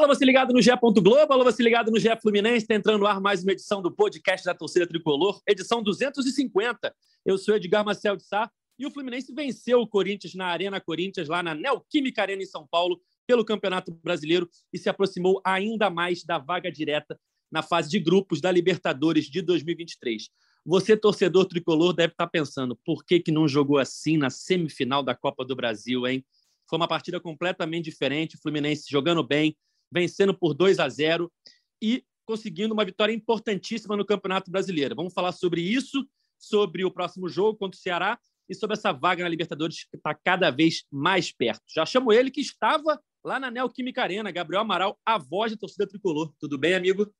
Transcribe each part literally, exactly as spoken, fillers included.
Alô, você ligado no G E. Globo, alô, você ligado no G E Fluminense, está entrando no ar mais uma edição do podcast da torcida tricolor, edição duzentos e cinquenta. Eu sou Edgar Marcel de Sá e o Fluminense venceu o Corinthians na Arena Corinthians, lá na Neoquímica Arena em São Paulo, pelo Campeonato Brasileiro e se aproximou ainda mais da vaga direta na fase de grupos da Libertadores de dois mil e vinte e três. Você, torcedor tricolor, deve estar pensando, por que que não jogou assim na semifinal da Copa do Brasil, hein? Foi uma partida completamente diferente, o Fluminense jogando bem, vencendo por dois a zero e conseguindo uma vitória importantíssima no Campeonato Brasileiro. Vamos falar sobre isso, sobre o próximo jogo contra o Ceará e sobre essa vaga na Libertadores que está cada vez mais perto. Já chamo ele que estava lá na Neoquímica Arena, Gabriel Amaral, a voz da torcida tricolor. Tudo bem, amigo?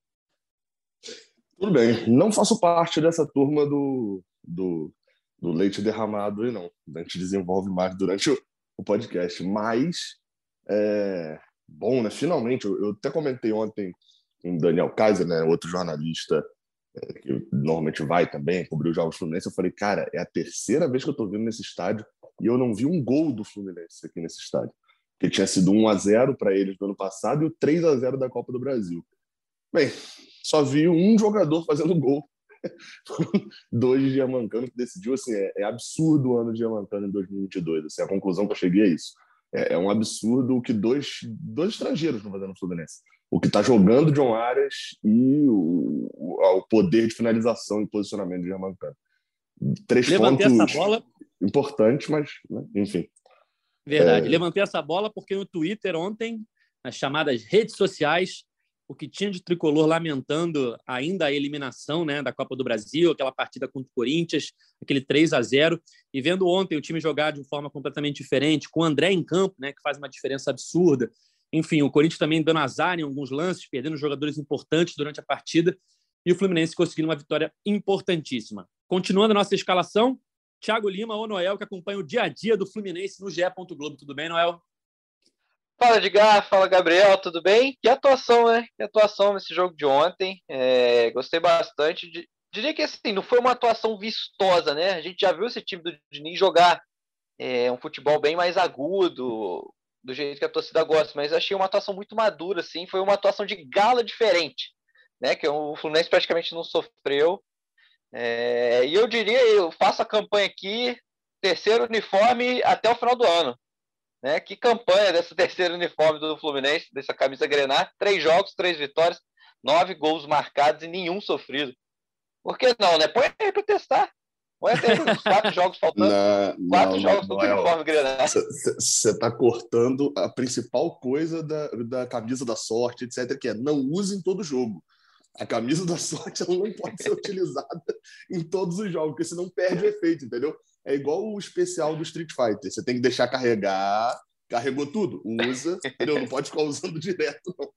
Tudo bem. Não faço parte dessa turma do, do, do leite derramado aí, não. A gente desenvolve mais durante o, o podcast, mas... É... Bom, né? Finalmente, eu, eu até comentei ontem com o Daniel Kaiser, né, outro jornalista é, que normalmente vai também cobrir os jogos do Fluminense. Eu falei, cara, é a terceira vez que eu tô vindo nesse estádio e eu não vi um gol do Fluminense aqui nesse estádio. Porque tinha sido um a zero para eles no ano passado e o três a zero da Copa do Brasil. Bem, só vi um jogador fazendo gol. Dois de Gianmancano que decidiu, assim, é, é absurdo o ano de Gianmancano em dois mil e vinte e dois. Assim, a conclusão que eu cheguei é isso. É um absurdo o que dois, dois estrangeiros estão fazendo no Fluminense. O que está jogando John Arias e o, o, o poder de finalização e posicionamento de Gianmancano. Três Levantei pontos essa bola. importantes, mas, né, enfim. Verdade. É... Levantei essa bola porque no Twitter ontem, nas chamadas redes sociais, o que tinha de tricolor lamentando ainda a eliminação, né, da Copa do Brasil, aquela partida contra o Corinthians, aquele três a zero, e vendo ontem o time jogar de forma completamente diferente, com o André em campo, né, que faz uma diferença absurda. Enfim, o Corinthians também dando azar em alguns lances, perdendo jogadores importantes durante a partida, e o Fluminense conseguindo uma vitória importantíssima. Continuando a nossa escalação, Thiago Lima ou Noel, que acompanha o dia a dia do Fluminense no G E. Globo. Tudo bem, Noel? Fala, Edgar, fala, Gabriel, tudo bem? Que atuação, né? Que atuação nesse jogo de ontem. É, gostei bastante. De, diria que assim, não foi uma atuação vistosa, né? A gente já viu esse time do Diniz jogar é, um futebol bem mais agudo, do jeito que a torcida gosta, mas achei uma atuação muito madura, assim. Foi uma atuação de gala diferente, né? Que o Fluminense praticamente não sofreu. É, e eu diria, eu faço a campanha aqui, terceiro uniforme até o final do ano. Né? Que campanha dessa terceira uniforme do Fluminense, dessa camisa grená. Três jogos, três vitórias, nove gols marcados e nenhum sofrido. Por que não, né? Põe aí para testar. Põe até os quatro jogos faltando. Não, quatro não, jogos não, com o uniforme grená. Você está cortando a principal coisa da, da camisa da sorte, etcétera, que é não use em todo jogo. A camisa da sorte ela não pode ser utilizada em todos os jogos, porque senão perde o efeito, entendeu? É igual o especial do Street Fighter. Você tem que deixar carregar. Carregou tudo? Usa. Entendeu? Não pode ficar usando direto, não.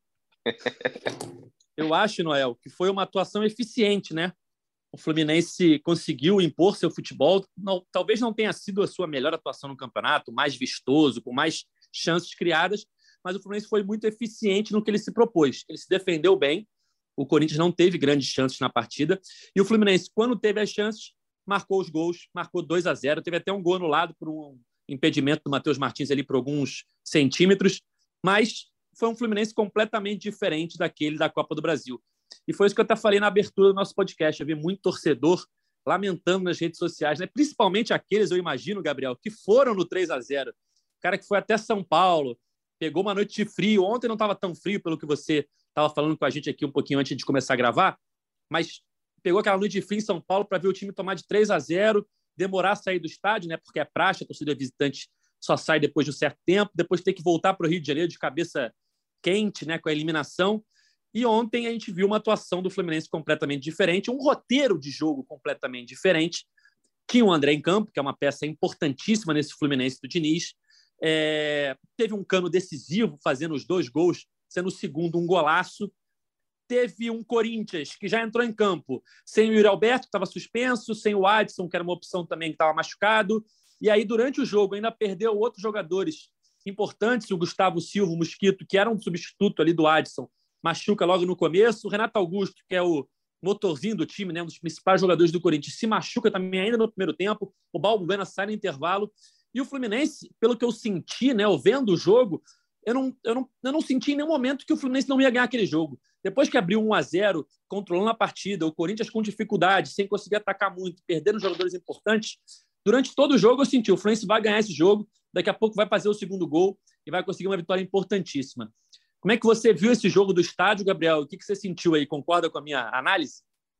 Eu acho, Noel, que foi uma atuação eficiente, né? O Fluminense conseguiu impor seu futebol. Não, talvez não tenha sido a sua melhor atuação no campeonato, mais vistoso, com mais chances criadas, mas o Fluminense foi muito eficiente no que ele se propôs. Ele se defendeu bem. O Corinthians não teve grandes chances na partida. E o Fluminense, quando teve as chances, marcou os gols, marcou dois a zero, teve até um gol anulado por um impedimento do Matheus Martins ali por alguns centímetros, mas foi um Fluminense completamente diferente daquele da Copa do Brasil. E foi isso que eu até falei na abertura do nosso podcast. Eu vi muito torcedor lamentando nas redes sociais, né? Principalmente aqueles, eu imagino, Gabriel, que foram no três a zero. O cara que foi até São Paulo, pegou uma noite de frio. Ontem não estava tão frio, pelo que você estava falando com a gente aqui um pouquinho antes de começar a gravar, mas pegou aquela noite de frio em São Paulo para ver o time tomar de três a zero, demorar a sair do estádio, né? Porque é praxe, a torcida visitante só sai depois de um certo tempo, depois ter que voltar para o Rio de Janeiro de cabeça quente, né? Com a eliminação. E ontem a gente viu uma atuação do Fluminense completamente diferente, um roteiro de jogo completamente diferente. Tinha o André em campo, que é uma peça importantíssima nesse Fluminense do Diniz. É... Teve um Cano decisivo, fazendo os dois gols, sendo o segundo um golaço. Teve um Corinthians que já entrou em campo sem o Yuri Alberto, que estava suspenso, sem o Adson, que era uma opção também que estava machucado. E aí, durante o jogo, ainda perdeu outros jogadores importantes, o Gustavo Silva, o Mosquito, que era um substituto ali do Adson, machuca logo no começo. O Renato Augusto, que é o motorzinho do time, né, um dos principais jogadores do Corinthians, se machuca também ainda no primeiro tempo. O Balbuena sai no intervalo. E o Fluminense, pelo que eu senti, né, vendo o jogo, eu não, eu, não, eu não senti em nenhum momento que o Fluminense não ia ganhar aquele jogo. Depois que abriu um a zero, controlando a partida, o Corinthians com dificuldade, sem conseguir atacar muito, perdendo jogadores importantes, durante todo o jogo eu senti, o Fluminense vai ganhar esse jogo, daqui a pouco vai fazer o segundo gol e vai conseguir uma vitória importantíssima. Como é que você viu esse jogo do estádio, Gabriel? O que você sentiu aí? Concorda com a minha análise?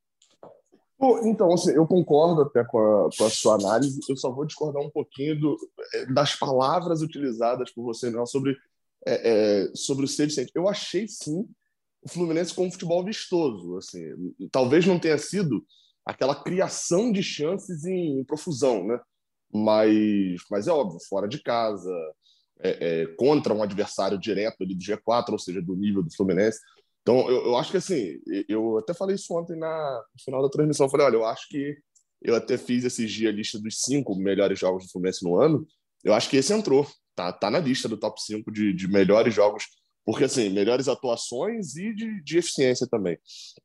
Pô, então, assim, eu concordo até com a, com a sua análise, eu só vou discordar um pouquinho do, das palavras utilizadas por você, não, sobre, é, é, sobre o ser vicente. Eu achei, sim, o Fluminense com um futebol vistoso. Assim, talvez não tenha sido aquela criação de chances em, em profusão, né? Mas, mas é óbvio, fora de casa, é, é, contra um adversário direto ali do G quatro, ou seja, do nível do Fluminense. Então, eu, eu acho que, assim, eu até falei isso ontem na, no final da transmissão. Eu falei, olha, eu acho que eu até fiz esses dias a lista dos cinco melhores jogos do Fluminense no ano. Eu acho que esse entrou. Tá, tá na lista do top cinco de, de melhores jogos, porque, assim, melhores atuações e de, de eficiência também.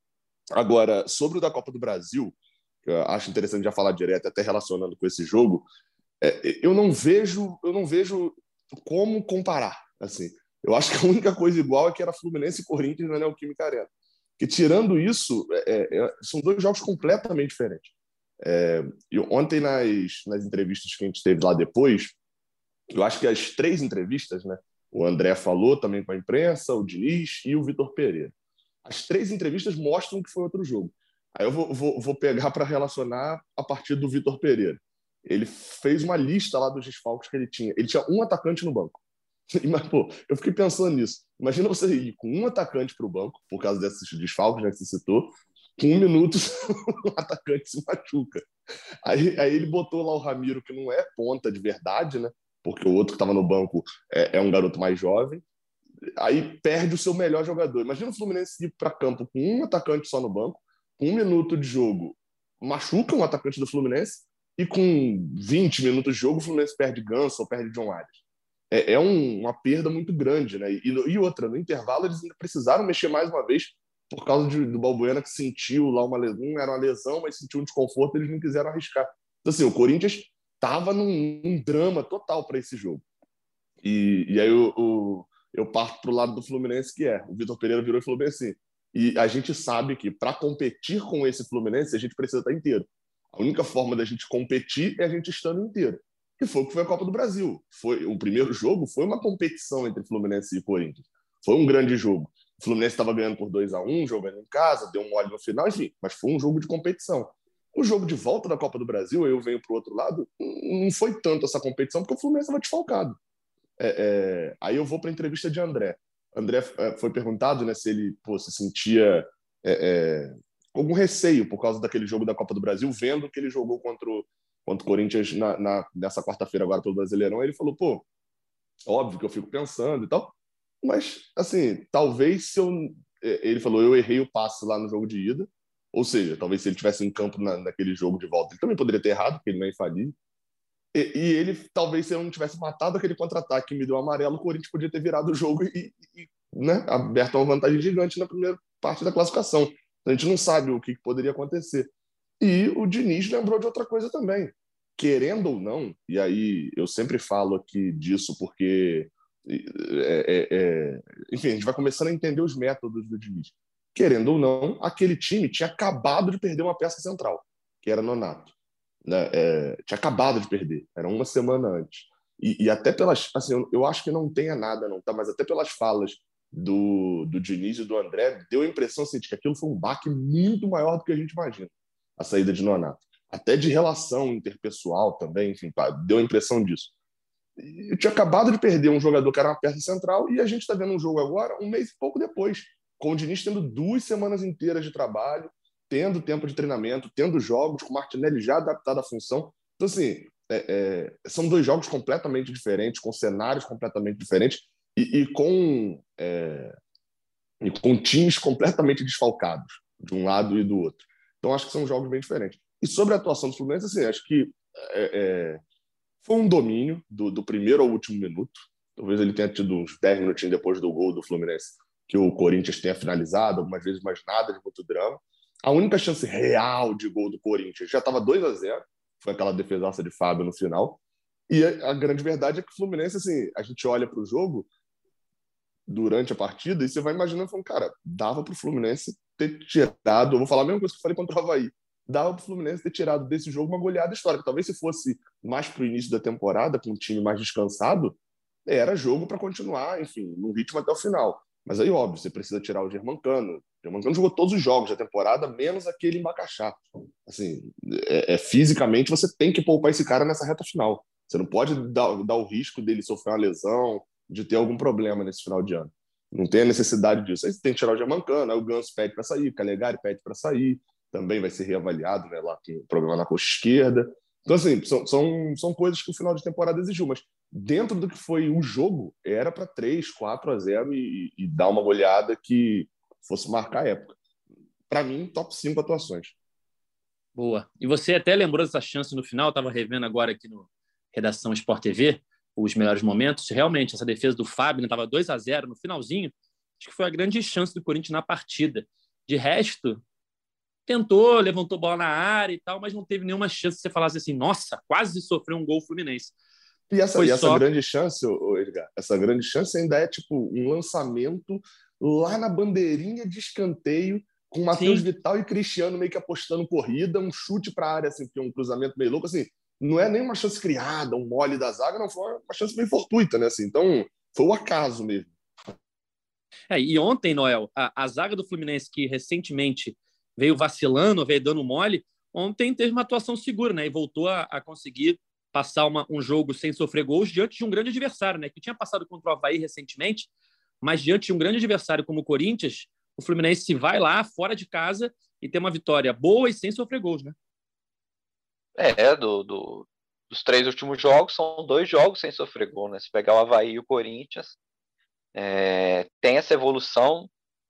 Agora, sobre o da Copa do Brasil, que eu acho interessante já falar direto, até relacionando com esse jogo, é, eu não vejo, eu não vejo como comparar, assim. Eu acho que a única coisa igual é que era Fluminense e Corinthians na Neoquímica Arena. Que, tirando isso, é, é, são dois jogos completamente diferentes. É, e ontem, nas, nas entrevistas que a gente teve lá depois, eu acho que as três entrevistas, né? O André falou também com a imprensa, o Diniz e o Vitor Pereira. As três entrevistas mostram que foi outro jogo. Aí eu vou, vou, vou pegar para relacionar a partir do Vitor Pereira. Ele fez uma lista lá dos desfalques que ele tinha. Ele tinha um atacante no banco. Mas, pô, eu fiquei pensando nisso. Imagina você ir com um atacante para o banco, por causa desses desfalques, né, que você citou, com um minuto o atacante se machuca. Aí, aí ele botou lá o Ramiro, que não é ponta de verdade, né? Porque o outro que estava no banco é, é um garoto mais jovem. Aí perde o seu melhor jogador. Imagina o Fluminense ir para campo com um atacante só no banco, com um minuto de jogo, machuca um atacante do Fluminense, e com vinte minutos de jogo o Fluminense perde Ganso ou perde John Arias. É, é um, uma perda muito grande, né? E, e outra, no intervalo eles ainda precisaram mexer mais uma vez por causa de, do Balbuena, que sentiu lá uma lesão, não era uma lesão, mas sentiu um desconforto, eles não quiseram arriscar. Então, assim, o Corinthians estava num, num drama total para esse jogo. E, e aí o, o, eu parto para o lado do Fluminense, que é, o Vitor Pereira virou e falou bem assim, e a gente sabe que para competir com esse Fluminense, a gente precisa estar inteiro. A única forma da gente competir é a gente estando inteiro. Que foi o que foi a Copa do Brasil. Foi, o primeiro jogo foi uma competição entre Fluminense e Corinthians. Foi um grande jogo. O Fluminense estava ganhando por dois a um, jogando em casa, deu um mole no final, enfim, mas foi um jogo de competição. O jogo de volta da Copa do Brasil, eu venho para o outro lado, não foi tanto essa competição, porque o Fluminense estava desfalcado. É, é, aí eu vou para a entrevista de André. André é, foi perguntado, né, se ele pô, se sentia é, é, algum receio por causa daquele jogo da Copa do Brasil, vendo que ele jogou contra o, contra o Corinthians na, na, nessa quarta-feira agora pelo Brasileirão. Aí ele falou, pô, óbvio que eu fico pensando e tal, mas, assim, talvez se eu... Ele falou, eu errei o passe lá no jogo de ida, ou seja, talvez se ele tivesse em campo na, naquele jogo de volta, ele também poderia ter errado, porque ele não é infalível. E, e ele, talvez, se eu não tivesse matado aquele contra-ataque que me deu amarelo, o Corinthians podia ter virado o jogo e, e né, aberto uma vantagem gigante na primeira parte da classificação. Então, a gente não sabe o que poderia acontecer. E o Diniz lembrou de outra coisa também. Querendo ou não, e aí eu sempre falo aqui disso porque... É, é, é, enfim, a gente vai começando a entender os métodos do Diniz. Querendo ou não, aquele time tinha acabado de perder uma peça central, que era Nonato. Né? É, tinha acabado de perder, era uma semana antes. E, e até pelas... Assim, eu, eu acho que não tenha nada, não, tá? Mas até pelas falas do, do Diniz e do André, deu a impressão assim, de que aquilo foi um baque muito maior do que a gente imagina, a saída de Nonato. Até de relação interpessoal também, enfim, deu a impressão disso. Eu tinha acabado de perder um jogador que era uma peça central e a gente está vendo um jogo agora, um mês e pouco depois, com o Diniz tendo duas semanas inteiras de trabalho, tendo tempo de treinamento, tendo jogos, com o Martinelli já adaptado à função. Então, assim, é, é, são dois jogos completamente diferentes, com cenários completamente diferentes e, e, com, é, e com times completamente desfalcados, de um lado e do outro. Então, acho que são jogos bem diferentes. E sobre a atuação do Fluminense, assim, acho que é, é, foi um domínio do, do primeiro ao último minuto. Talvez ele tenha tido uns dez minutinhos depois do gol do Fluminense que o Corinthians tenha finalizado, algumas vezes, mas nada de muito drama. A única chance real de gol do Corinthians já estava dois a zero, foi aquela defesaça de Fábio no final. E a, a grande verdade é que o Fluminense, assim, a gente olha para o jogo, durante a partida, e você vai imaginando, falando, cara, dava para o Fluminense ter tirado, eu vou falar a mesma coisa que eu falei contra o Avaí, dava para o Fluminense ter tirado desse jogo uma goleada histórica. Talvez se fosse mais para o início da temporada, com um time mais descansado, era jogo para continuar, enfim, no ritmo até o final. Mas aí, óbvio, você precisa tirar o Germancano. O Germancano jogou todos os jogos da temporada, menos aquele em Bacaxá. Assim, é, é, fisicamente você tem que poupar esse cara nessa reta final. Você não pode dar, dar o risco dele sofrer uma lesão, de ter algum problema nesse final de ano. Não tem a necessidade disso. Aí você tem que tirar o Germancano, aí o Ganso pede para sair, o Calegari pede para sair, também vai ser reavaliado, né, lá com problema na coxa esquerda. Então, assim, são, são, são coisas que o final de temporada exigiu, mas dentro do que foi o jogo, era para três, quatro a zero e, e dar uma goleada que fosse marcar a época. Para mim, top cinco atuações. Boa. E você até lembrou dessa chance no final, estava revendo agora aqui no Redação Sport T V, os melhores momentos. Realmente, essa defesa do Fábio estava dois a zero no finalzinho. Acho que foi a grande chance do Corinthians na partida. De resto, tentou, levantou bola na área e tal, mas não teve nenhuma chance de você falasse assim, nossa, quase sofreu um gol Fluminense. E essa, e essa só... grande chance, ô Edgar, essa grande chance ainda é tipo um lançamento lá na bandeirinha de escanteio, com Matheus Vital e Cristiano meio que apostando corrida, um chute para a área, assim, que é um cruzamento meio louco, assim, não é nem uma chance criada, um mole da zaga, não, foi uma chance meio fortuita, né, assim, então foi o acaso mesmo. É, e ontem, Noel, a, a zaga do Fluminense, que recentemente veio vacilando, veio dando mole, ontem teve uma atuação segura, né, e voltou a, a conseguir passar uma, um jogo sem sofrer gols diante de um grande adversário, né, que tinha passado contra o Avaí recentemente, mas diante de um grande adversário como o Corinthians, o Fluminense vai lá, fora de casa, e tem uma vitória boa e sem sofrer gols, né? É, do, do, dos três últimos jogos, são dois jogos sem sofrer gol, né? Se pegar o Avaí e o Corinthians, é, tem essa evolução,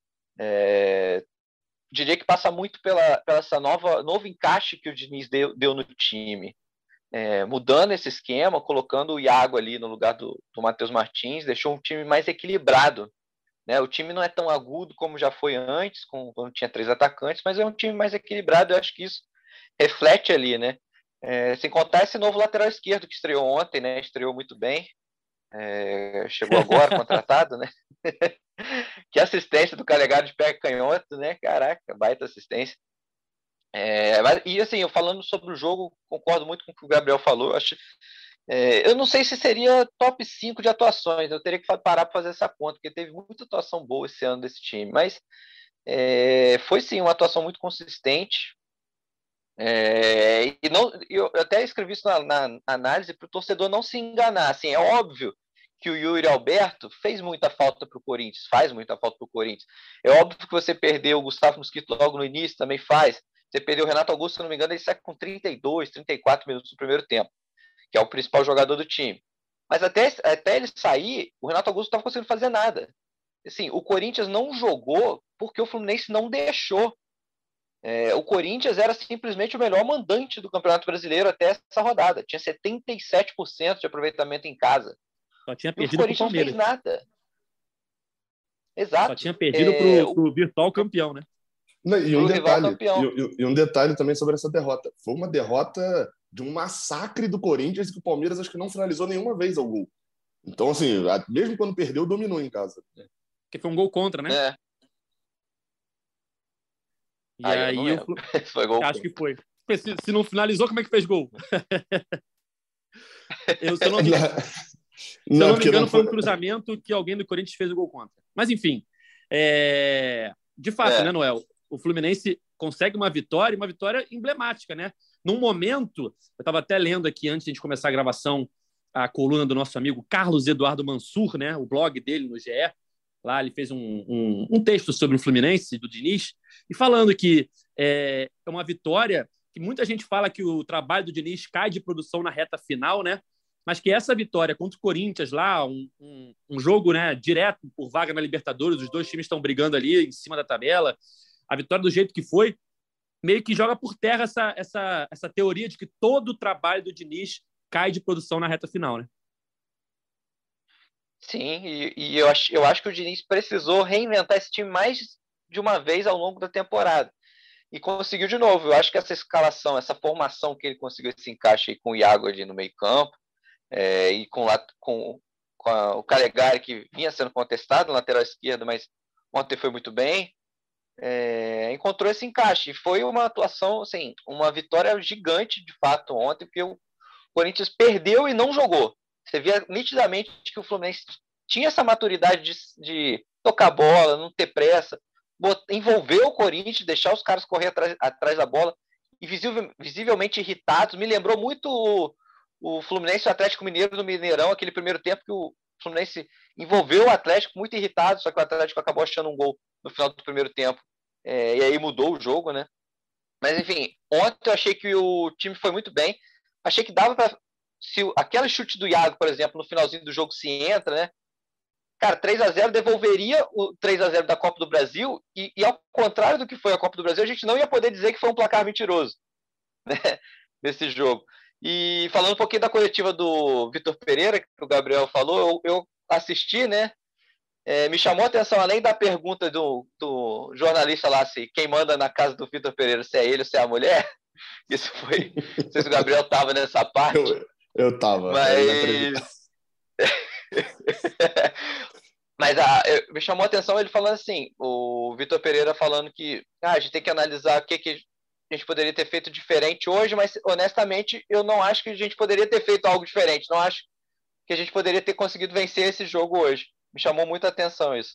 é, diria que passa muito pela, pela essa nova, novo encaixe que o Diniz deu, deu no time. É, mudando esse esquema, colocando o Iago ali no lugar do, do Matheus Martins, deixou um time mais equilibrado. Né? O time não é tão agudo como já foi antes, com, quando tinha três atacantes, mas é um time mais equilibrado. Eu acho que isso reflete ali, né? É, sem contar esse novo lateral esquerdo que estreou ontem, né? Estreou muito bem. É, chegou agora, contratado, né? Que assistência do Calegari de pé canhoto, né? Caraca, baita assistência. É, e assim, eu falando sobre o jogo, concordo muito com o que o Gabriel falou. Eu, acho, é, eu não sei se seria top cinco de atuações, eu teria que parar para fazer essa conta, porque teve muita atuação boa esse ano desse time, mas é, foi sim uma atuação muito consistente. É, e não, eu até escrevi isso na, na análise para o torcedor não se enganar. Assim, é óbvio que o Yuri Alberto fez muita falta para o Corinthians, faz muita falta para o Corinthians. É óbvio que você perdeu o Gustavo Mosquito logo no início, também faz. Você perdeu o Renato Augusto, se não me engano, ele sai com trinta e dois, trinta e quatro minutos no primeiro tempo, que é o principal jogador do time. Mas até, até ele sair, o Renato Augusto não estava conseguindo fazer nada. Assim, o Corinthians não jogou porque o Fluminense não deixou. É, o Corinthians era simplesmente o melhor mandante do Campeonato Brasileiro até essa rodada. Tinha setenta e sete por cento de aproveitamento em casa. Só tinha E o perdido para o Corinthians não fez Palmeiras. nada. Exato. Só tinha perdido É, para o virtual campeão, né? Não, e, um Pro rival detalhe, campeão. e, e um detalhe também sobre essa derrota. Foi uma derrota de um massacre do Corinthians que o Palmeiras acho que não finalizou nenhuma vez ao gol. Então, assim, mesmo quando perdeu, dominou em casa. Porque foi um gol contra, né? É. E Ah, aí eu, eu foi gol acho que foi. Se, se não finalizou, como é que fez gol? eu, se eu não me engano, se eu não me engano foi um cruzamento que alguém do Corinthians fez o gol contra. Mas, enfim, é... de fato, é. né, Noel? O Fluminense consegue uma vitória, uma vitória emblemática, né? Num momento, eu estava até lendo aqui, antes de a gente começar a gravação, a coluna do nosso amigo Carlos Eduardo Mansur, né? O blog dele no G E. Lá ele fez um, um, um texto sobre o Fluminense, do Diniz, e falando que é, é uma vitória que muita gente fala que o trabalho do Diniz cai de produção na reta final, né? Mas que essa vitória contra o Corinthians lá, um, um, um jogo, né, direto por vaga na Libertadores, os dois times estão brigando ali em cima da tabela, a vitória do jeito que foi, meio que joga por terra essa, essa, essa teoria de que todo o trabalho do Diniz cai de produção na reta final, né? Sim, e, e eu, acho, eu acho que o Diniz precisou reinventar esse time mais de uma vez ao longo da temporada. E conseguiu de novo. Eu acho que essa escalação, essa formação que ele conseguiu esse encaixe aí com o Iago ali no meio campo, é, e com, com com a, o Calegari, que vinha sendo contestado na lateral esquerda, mas ontem foi muito bem. É, encontrou esse encaixe. Foi uma atuação, assim, uma vitória gigante, de fato, ontem, porque o Corinthians perdeu e não jogou. Você via nitidamente que o Fluminense tinha essa maturidade de, de tocar bola, não ter pressa, envolver o Corinthians, deixar os caras correr atrás, atrás da bola, e visível, visivelmente irritados. Me lembrou muito o, o Fluminense e o Atlético Mineiro no Mineirão, aquele primeiro tempo que o Fluminense envolveu o Atlético muito irritado, só que o Atlético acabou achando um gol no final do primeiro tempo. É, e aí mudou o jogo, né? Mas, enfim, ontem eu achei que o time foi muito bem. Achei que dava para... Se aquele chute do Iago, por exemplo, no finalzinho do jogo, se entra, né? Cara, três a zero devolveria o três a zero da Copa do Brasil e, e, ao contrário do que foi a Copa do Brasil, a gente não ia poder dizer que foi um placar mentiroso, né? Nesse jogo. E falando um pouquinho da coletiva do Vitor Pereira, que o Gabriel falou, eu, eu assisti, né? É, me chamou a atenção, além da pergunta do, do jornalista lá, se quem manda na casa do Vitor Pereira, se é ele ou se é a mulher. Isso foi... Não sei se o Gabriel estava nessa parte. Eu estava. Mas... Mas a, eu, me chamou a atenção ele falando assim, o Vitor Pereira falando que ah, a gente tem que analisar o que, que a gente poderia ter feito diferente hoje, mas honestamente eu não acho que a gente poderia ter feito algo diferente. Não acho que a gente poderia ter conseguido vencer esse jogo hoje. Me chamou muita atenção isso.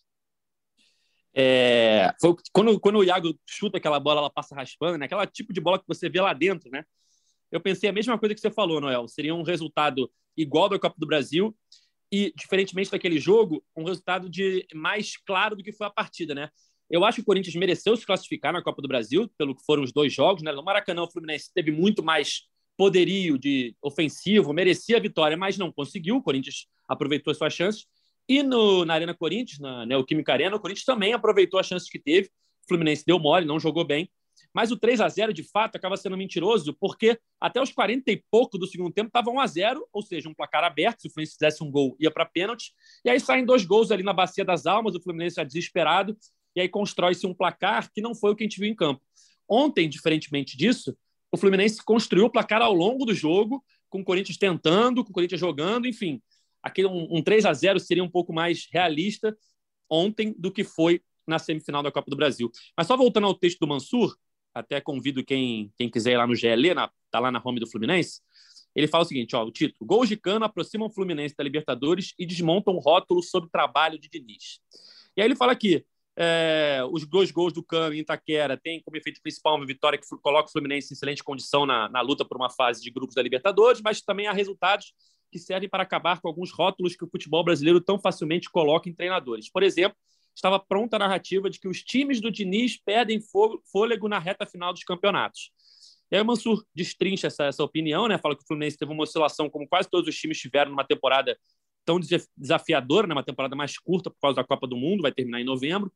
É, foi, quando, quando o Iago chuta aquela bola, ela passa raspando, né? Aquela tipo de bola que você vê lá dentro, né? Eu pensei a mesma coisa que você falou, Noel. Seria um resultado igual da Copa do Brasil e, diferentemente daquele jogo, um resultado de mais claro do que foi a partida, né? Eu acho que o Corinthians mereceu se classificar na Copa do Brasil, pelo que foram os dois jogos, né? No Maracanã, o Fluminense teve muito mais poderio de ofensivo, merecia a vitória, mas não conseguiu. O Corinthians aproveitou as suas chances. E no, na Arena Corinthians, na Neoquímica Arena, o Corinthians também aproveitou as chances que teve. O Fluminense deu mole, não jogou bem. Mas o três a zero, de fato, acaba sendo mentiroso, porque até os quarenta e pouco do segundo tempo estava um a zero, ou seja, um placar aberto. Se o Fluminense fizesse um gol, ia para pênalti. E aí saem dois gols ali na Bacia das Almas, o Fluminense já desesperado, e aí constrói-se um placar que não foi o que a gente viu em campo. Ontem, diferentemente disso, o Fluminense construiu o placar ao longo do jogo, com o Corinthians tentando, com o Corinthians jogando, enfim. Aquele, um, um três a zero seria um pouco mais realista ontem do que foi na semifinal da Copa do Brasil. Mas só voltando ao texto do Mansur, até convido quem, quem quiser ir lá no G L, na, tá lá na home do Fluminense, ele fala o seguinte, ó, o título: gols de Cano aproximam o Fluminense da Libertadores e desmontam o rótulo sobre o trabalho de Diniz. E aí ele fala aqui, é, os dois gols do Cano em Itaquera tem como efeito principal uma vitória que coloca o Fluminense em excelente condição na, na luta por uma fase de grupos da Libertadores, mas também há resultados que servem para acabar com alguns rótulos que o futebol brasileiro tão facilmente coloca em treinadores. Por exemplo, estava pronta a narrativa de que os times do Diniz perdem fôlego na reta final dos campeonatos. E aí o Mansur destrincha essa, essa opinião, né? Fala que o Fluminense teve uma oscilação como quase todos os times tiveram numa temporada tão desafiadora, né? Uma temporada mais curta por causa da Copa do Mundo, vai terminar em novembro.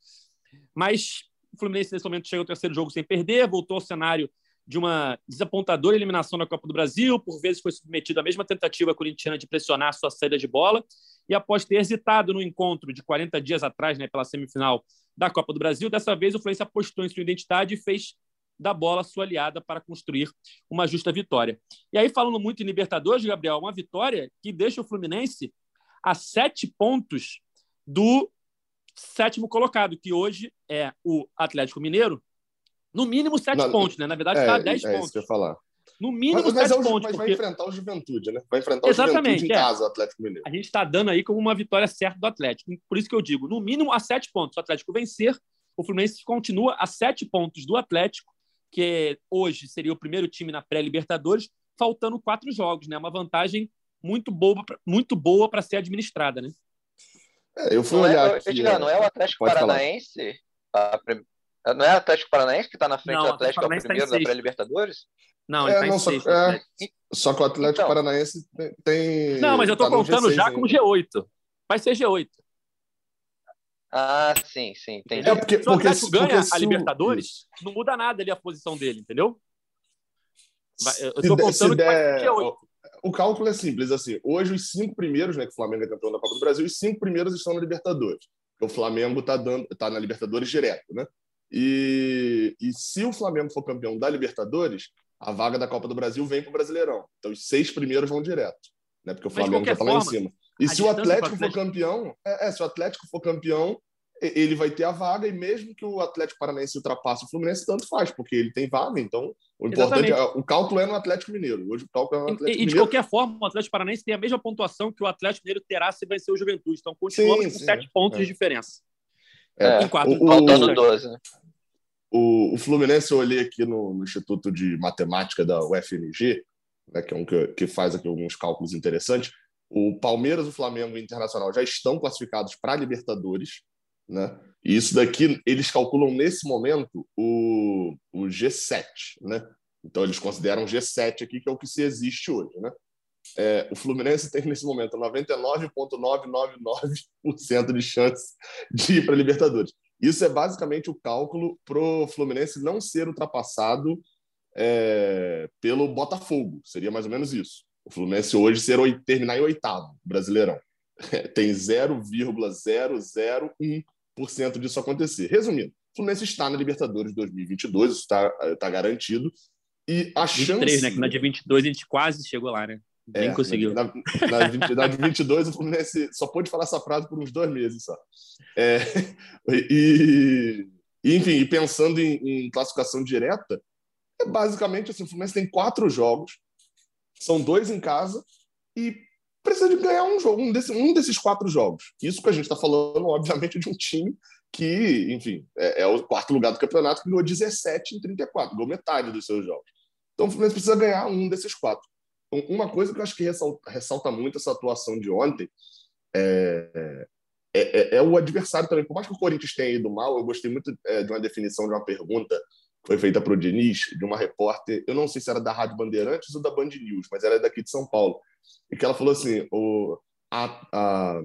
Mas o Fluminense nesse momento chega ao terceiro jogo sem perder, voltou ao cenário de uma desapontadora eliminação na Copa do Brasil, por vezes foi submetido à mesma tentativa corintiana de pressionar a sua saída de bola, e após ter hesitado no encontro de quarenta dias atrás, né, pela semifinal da Copa do Brasil, dessa vez o Fluminense apostou em sua identidade e fez da bola sua aliada para construir uma justa vitória. E aí, falando muito em Libertadores, Gabriel, uma vitória que deixa o Fluminense a sete pontos do sétimo colocado, que hoje é o Atlético Mineiro. No mínimo sete Não, pontos, né? Na verdade, é, está a dez é pontos. isso que eu ia falar. No mínimo mas, mas sete é o, pontos. Mas porque... vai enfrentar o Juventude, né? Vai enfrentar Exatamente, o Juventude em é. casa, o Atlético Mineiro. A gente está dando aí como uma vitória certa do Atlético. Por isso que eu digo, no mínimo a sete pontos. Se o Atlético vencer, o Fluminense continua a sete pontos do Atlético, que hoje seria o primeiro time na pré-Libertadores, faltando quatro jogos, né? Uma vantagem muito boa, muito boa para ser administrada, né? É, eu fui não olhar é, aqui... Edgar, não é o Atlético Pode Paranaense? A, não é o Atlético Paranaense que está na frente não, do Atlético, é o primeiro tá da pré-Libertadores? Não, ele é, está em não, só, sexto. é, só que o Atlético então, Paranaense tem... Não, mas eu estou tá contando já ainda. com G oito. Vai ser G oito. Ah, sim, sim, entendi. É porque, se o Atlético porque, ganha porque a Libertadores, isso. não muda nada ali a posição dele, entendeu? Eu Se estou der- contando se que vai ser der- G oito. O cálculo é simples, assim, hoje os cinco primeiros, né, que o Flamengo é campeão da Copa do Brasil, os cinco primeiros estão na Libertadores. O Flamengo está dando, tá na Libertadores direto, né? E, e se o Flamengo for campeão da Libertadores, a vaga da Copa do Brasil vem para o Brasileirão. Então os seis primeiros vão direto, né? Porque o Mas, de Flamengo já qualquer está lá em forma, cima. E se o Atlético for campeão, é, é, se o Atlético for campeão, ele vai ter a vaga, e mesmo que o Atlético Paranaense ultrapasse o Fluminense, tanto faz, porque ele tem vaga, então o importante é, o cálculo é no Atlético Mineiro. Hoje o cálculo é no Atlético e, Mineiro. E de qualquer forma, o Atlético Paranaense tem a mesma pontuação que o Atlético Mineiro terá se vencer o Juventude. Então continuamos sim, com sim, sete é. pontos é. de diferença. É. Em quatro, o, faltando doze, né? O, o Fluminense, eu olhei aqui no, no Instituto de Matemática da U F M G, né, que é um que, que faz aqui alguns cálculos interessantes. O Palmeiras, o Flamengo e o Internacional já estão classificados para a Libertadores, né? E isso daqui, eles calculam nesse momento o, o G sete, né? Então eles consideram o G sete aqui, que é o que se existe hoje, né? É, o Fluminense tem nesse momento noventa e nove vírgula novecentos e noventa e nove por cento de chance de ir para a Libertadores. Isso é basicamente o cálculo para o Fluminense não ser ultrapassado é, pelo Botafogo. Seria mais ou menos isso. O Fluminense hoje ser, terminar em oitavo, Brasileirão. Tem zero vírgula zero zero um por cento disso acontecer. Resumindo, o Fluminense está na Libertadores de dois mil e vinte e dois, isso está, está garantido. E a vinte e três, chance... né? Que na de vinte e dois a gente quase chegou lá, né? Nem é, conseguiu. Na, na, vinte, na de vinte e dois, o Fluminense só pôde falar essa frase por uns dois meses só. É, e, e, enfim, e pensando em, em classificação direta, é basicamente assim: o Fluminense tem quatro jogos, são dois em casa, e precisa de ganhar um jogo, um, desse, um desses quatro jogos. Isso que a gente está falando, obviamente, de um time que, enfim, é, é o quarto lugar do campeonato, que ganhou dezessete em trinta e quatro, ganhou metade dos seus jogos. Então o Fluminense precisa ganhar um desses quatro. Então, uma coisa que eu acho que ressalta, ressalta muito essa atuação de ontem é, é, é, é o adversário também. Por mais que o Corinthians tenha ido mal, eu gostei muito é, de uma definição de uma pergunta que foi feita para o Diniz, de uma repórter, eu não sei se era da Rádio Bandeirantes ou da Band News, mas era daqui de São Paulo, e que ela falou assim: o, a, a,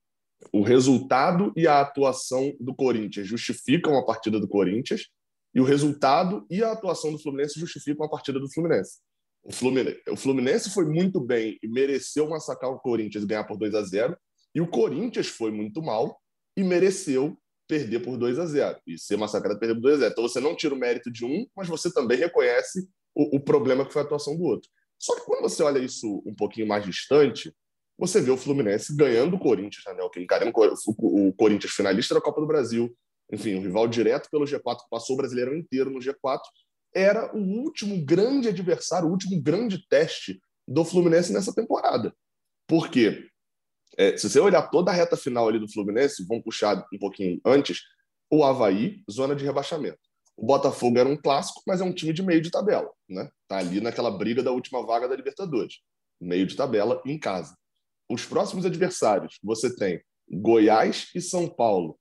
o resultado e a atuação do Corinthians justificam a partida do Corinthians, e o resultado e a atuação do Fluminense justificam a partida do Fluminense. O Fluminense, o Fluminense foi muito bem e mereceu massacrar o Corinthians e ganhar por dois a zero, e o Corinthians foi muito mal e mereceu perder por dois a zero, e ser massacrado e perder por dois a zero. Então você não tira o mérito de um, mas você também reconhece o, o problema que foi a atuação do outro. Só que quando você olha isso um pouquinho mais distante, você vê o Fluminense ganhando o Corinthians, né? Encarando o, o Corinthians finalista da Copa do Brasil, enfim, o rival direto pelo G quatro, que passou o Brasileirão inteiro no G quatro, era o último grande adversário, o último grande teste do Fluminense nessa temporada. Por quê? É, se você olhar toda a reta final ali do Fluminense, vamos puxar um pouquinho antes, o Avaí, zona de rebaixamento. O Botafogo era um clássico, mas é um time de meio de tabela, né? Tá ali naquela briga da última vaga da Libertadores. Meio de tabela em casa. Os próximos adversários, você tem Goiás e São Paulo.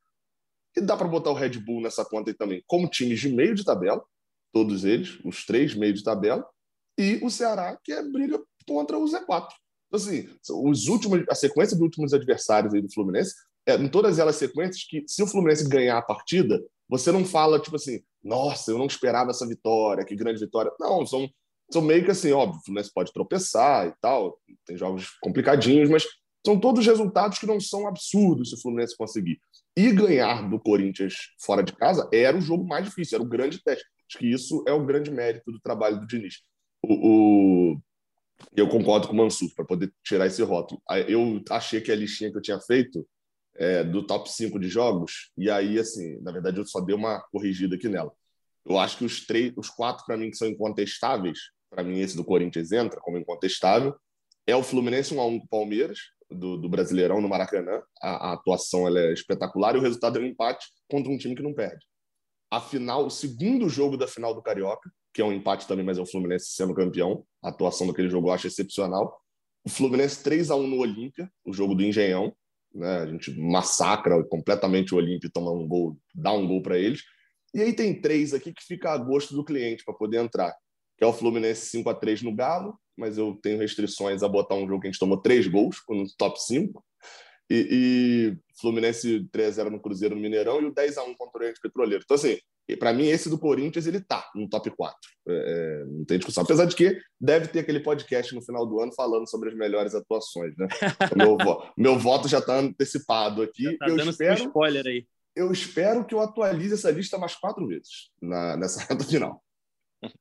E dá para botar o Red Bull nessa conta aí também, como times de meio de tabela, todos eles, os três meio de tabela, e o Ceará, que é briga contra o Z quatro. Então, assim, os últimos, a sequência dos últimos adversários aí do Fluminense, é, em todas elas sequências, que se o Fluminense ganhar a partida, você não fala, tipo assim, nossa, eu não esperava essa vitória, que grande vitória. Não, são, são meio que assim, óbvio, o Fluminense pode tropeçar e tal, tem jogos complicadinhos, mas são todos resultados que não são absurdos se o Fluminense conseguir. E ganhar do Corinthians fora de casa era o jogo mais difícil, era o grande teste. Acho que isso é o grande mérito do trabalho do Diniz. O, o... Eu concordo com o Mansur, para poder tirar esse rótulo. Eu achei que a listinha que eu tinha feito é, do top cinco de jogos, e aí, assim, na verdade, eu só dei uma corrigida aqui nela. Eu acho que os, três, os quatro, para mim, que são incontestáveis, para mim, esse do Corinthians entra como incontestável, é o Fluminense um a um com o Palmeiras, do, do Brasileirão, no Maracanã. A, a atuação ela é espetacular e o resultado é um empate contra um time que não perde. A final, o segundo jogo da final do Carioca, que é um empate também, mas é o Fluminense sendo campeão. A atuação daquele jogo eu acho excepcional. O Fluminense três a um no Olímpia, o jogo do Engenhão, né? A gente massacra completamente o Olímpia e toma um gol, dá um gol para eles. E aí tem três aqui que fica a gosto do cliente para poder entrar, que é o Fluminense cinco a três no Galo, mas eu tenho restrições a botar um jogo que a gente tomou três gols no top cinco. E, e Fluminense três a zero no Cruzeiro no Mineirão e o dez a um contra o Oriente Petroleiro. Então, assim, para mim, esse do Corinthians, ele tá no top quatro. É, não tem discussão. Apesar de que deve ter aquele podcast no final do ano falando sobre as melhores atuações, né? O meu, meu voto já está antecipado aqui. Já tá eu dando espero, seu spoiler aí. Eu espero que eu atualize essa lista mais quatro vezes na, nessa reta final.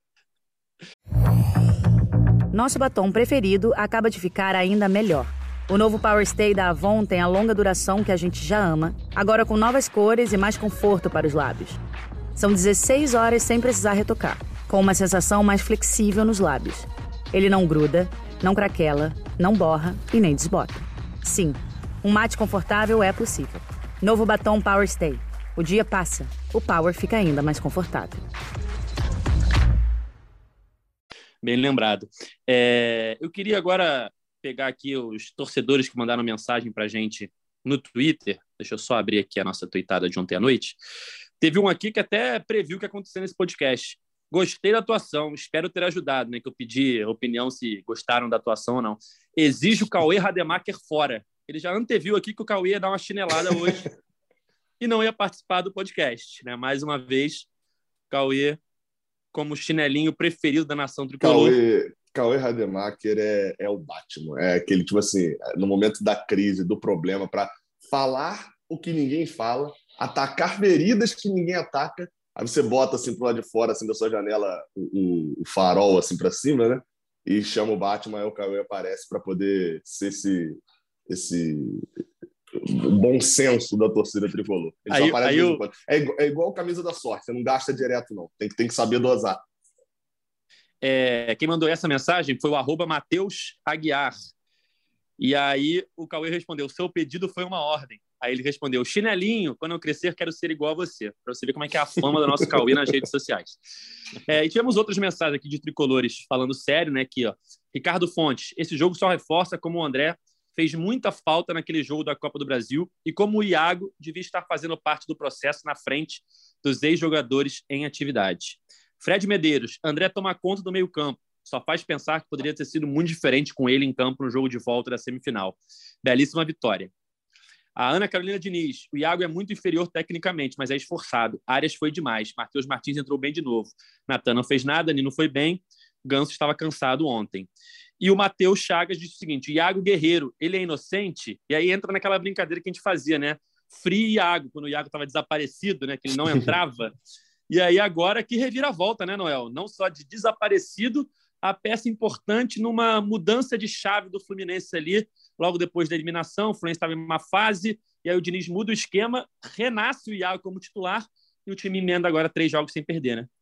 Nosso batom preferido acaba de ficar ainda melhor. O novo Power Stay da Avon tem a longa duração que a gente já ama, agora com novas cores e mais conforto para os lábios. São dezesseis horas sem precisar retocar, com uma sensação mais flexível nos lábios. Ele não gruda, não craquela, não borra e nem desbota. Sim, um mate confortável é possível. Novo batom Power Stay. O dia passa, o Power fica ainda mais confortável. Bem lembrado. É, eu queria agora pegar aqui os torcedores que mandaram mensagem para a gente no Twitter. Deixa eu só abrir aqui a nossa tweetada de ontem à noite. Teve um aqui que até previu o que ia acontecer nesse podcast. Gostei da atuação, espero ter ajudado, né? Que eu pedi a opinião se gostaram da atuação ou não. Exige o Cauê Rademacher fora. Ele já anteviu aqui que o Cauê ia dar uma chinelada hoje e não ia participar do podcast, né? Mais uma vez, Cauê como chinelinho preferido da nação tricolor. Cauê, Cauê Rademacher é, é o Batman. É aquele, tipo assim, no momento da crise, do problema, para falar o que ninguém fala, atacar feridas que ninguém ataca. Aí você bota assim pro lado de fora, assim, da sua janela, o, o, o farol assim para cima, né? E chama o Batman, aí o Cauê aparece para poder ser esse, esse bom senso da torcida tricolor. Ele aí, só aparece aí de vez eu... em quando. É igual, é igual camisa da sorte, você não gasta direto, não. Tem, tem que saber dosar. É, quem mandou essa mensagem foi o arroba Matheus Aguiar. E aí o Cauê respondeu, seu pedido foi uma ordem. Aí ele respondeu, chinelinho, quando eu crescer quero ser igual a você. Para você ver como é que é a fama do nosso Cauê nas redes sociais. É, e tivemos outras mensagens aqui de tricolores falando sério, né? Aqui, ó. Ricardo Fontes, esse jogo só reforça como o André fez muita falta naquele jogo da Copa do Brasil e como o Iago devia estar fazendo parte do processo na frente dos ex-jogadores em atividade. Fred Medeiros, André toma conta do meio-campo. Só faz pensar que poderia ter sido muito diferente com ele em campo no jogo de volta da semifinal. Belíssima vitória. A Ana Carolina Diniz, o Iago é muito inferior tecnicamente, mas é esforçado. Arias foi demais. Matheus Martins entrou bem de novo. Natan não fez nada, Nino foi bem. Ganso estava cansado ontem. E o Matheus Chagas disse o seguinte, Iago Guerreiro, ele é inocente? E aí entra naquela brincadeira que a gente fazia, né? Free Iago, quando o Iago estava desaparecido, né? Que ele não entrava. E aí agora que reviravolta, né, Noel? Não só de desaparecido, a peça importante numa mudança de chave do Fluminense ali, logo depois da eliminação, o Fluminense estava em uma fase, e aí o Diniz muda o esquema, renasce o Iago como titular, e o time emenda agora três jogos sem perder, né?